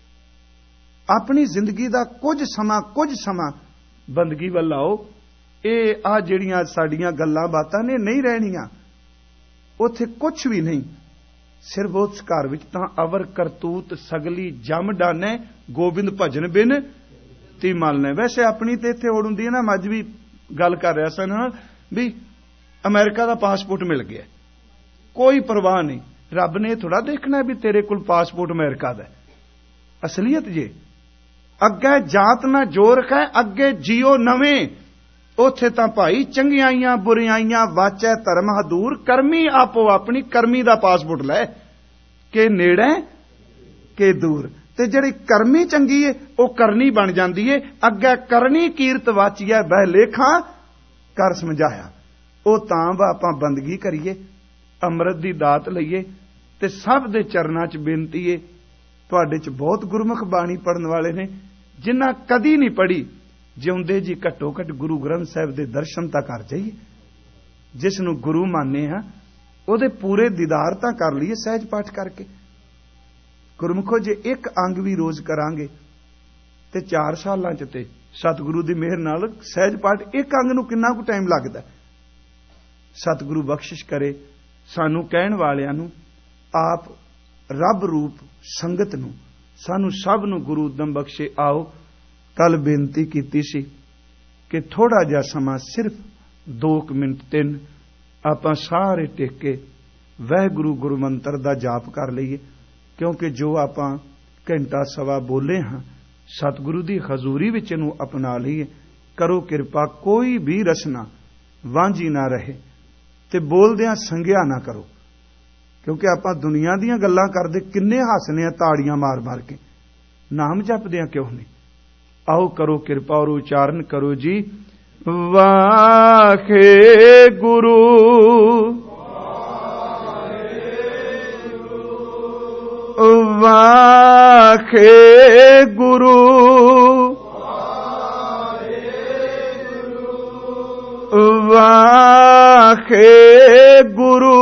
अपनी जिंदगी दा कुछ समा कुछ समा बंदगी वल आओ। ये आ जिहड़ियां साडीआं गल्लां बातां ने नहीं रहणीआं, उत्थे कुछ भी नहीं। सिर्फ उस घर विच तां अवर करतूत सगली जम डाने, गोबिंद भजन बिन ती मलने। वैसे अपनी ते इत्थे होड़ हुंदी है ना। मैं अज भी गल कर रहा सन भी अमेरिका दा पासपोर्ट मिल गया, कोई परवाह नहीं। रब ने थोड़ा देखना भी तेरे कोल पासपोर्ट अमेरिका दा। असलीयत जे अगे जात ना जोर है, अगे जियो नवें। उथे तां भाई चंगियाइयां बुरियाइयां वाचै धर्म हदूर, करमी आपो अपनी करमी दा पासपोर्ट लै के नेड़े के दूर। ते जिहड़ी करमी चंगी है वो करनी बन जाती है। अगे करनी कीरत वाची है, बह लेखा कर समझाया। वो तां वा आपां बंदगी करिए, अमृत दी दात लईए। ते सब दे चरनां च बेनती है, तुहाडे च बहुत गुरमुख बाणी पढ़न वाले ने, जिन्हां कदी नहीं पढ़ी, जिउंदे जी घट्टो घट गुरु ग्रंथ साहिब दे दर्शन तां कर जाइए। जिस नूं गुरु माने हां ਉਹਦੇ पूरे दीदार तां कर लीए सहज पाठ करके। गुरमुखो जे एक अंग भी रोज करांगे ते चार सालां च ते सतगुरु दी मेहर नाल सहज पाठ एक अंग नूं किन्ना कुछ टाइम लगदा। सतगुरु बख्शिश करे सानू कहण वालियां नूं, आप रब रूप संगत नूं, सानू सब नूं गुरु उदम बख्शे। आओ कल बेनती कीती सी कि थोड़ा जिहा समा सिर्फ दो मिनट तीन आपां सारे टेके वाहिगुरू गुरु मंत्र दा जाप कर लईए। क्योंकि जो आपां घंटा सवा बोले हाँ सतगुरु दी हजूरी विच नूं अपना लईए। करो किरपा कोई भी रसना वांझी ना रहे ते बोलदियां संघिया ना करो। क्योंकि आपां दुनिया दीयां गल्लां करदे किन्ने हसने ताड़ियां मार मार के, नाम जपदियां क्यों नहीं। आओ करो किरपा और उच्चारण करो जी, वाहे गुरु वाहे गुरु वाहे गुरु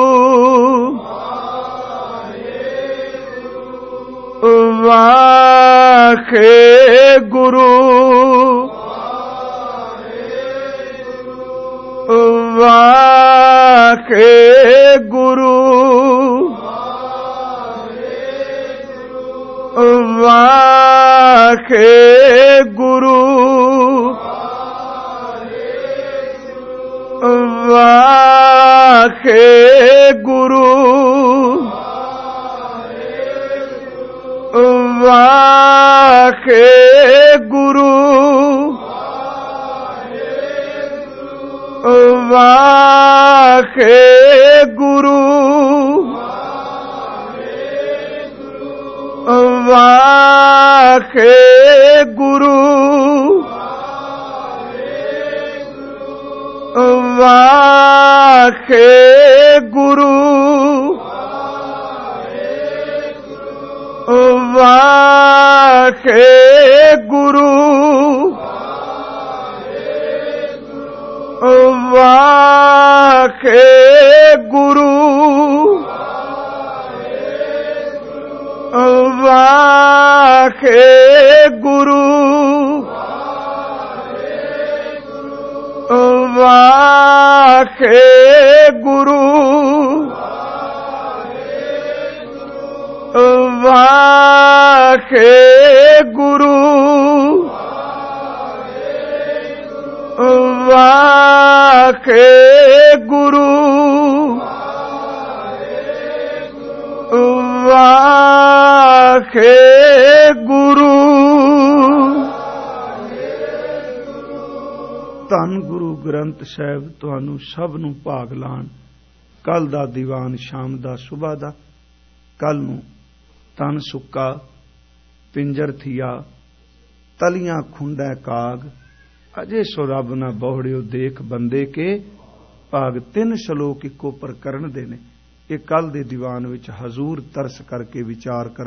वाहे गुरु वाहे गुरु ਵਾਖੇ ਗੁਰੂ ਵਾਖੇ ਗੁਰੂ ਵਾਖੇ ਗੁਰੂ ਵਾਖੇ ਗੁਰੂ ਵਾਖੇ ਗੁਰੂ ਵਾਖੇ ਗੁਰੂ ਵਾਖੇ ਗੁਰੂ ਵਾਖੇ ਗੁਰੂ ਵਾਖੇ ਗੁਰੂ ਵਾਖੇ ਗੁਰੂ ਵਾਖੇ ਗੁਰੂ ਵਾਖੇ ਗੁਰੂ ਵਾਖੇ ਗੁਰੂ। ਧੰਨ ਗੁਰੂ ਗ੍ਰੰਥ ਸਾਹਿਬ ਤੁਹਾਨੂੰ ਸਭ ਨੂੰ ਭਾਗ ਲਾਣ। ਕੱਲ ਦਾ ਦੀਵਾਨ ਸ਼ਾਮ ਦਾ ਸੁਬਾ ਦਾ, ਕੱਲ ਨੂੰ ਤਨ ਸੁੱਕਾ ਪਿੰਜਰ ਥੀਆ ਤਲੀਆਂ ਖੁੰਡੈ ਕਾਗ, ਅਜੇ ਸੋ ਰੱਬ ਨਾ ਬਹੁੜਿਓ ਦੇਖ ਬੰਦੇ ਕੇ ਭਾਗ। ਤਿੰਨ ਸ਼ਲੋਕ ਇੱਕੋ ਪ੍ਰਕਰਨ ਦੇ ਨੇ। ਇਹ ਕੱਲ ਦੇ ਦੀਵਾਨ ਵਿੱਚ ਹਜ਼ੂਰ ਤਰਸ ਕਰਕੇ ਵਿਚਾਰ ਕਰ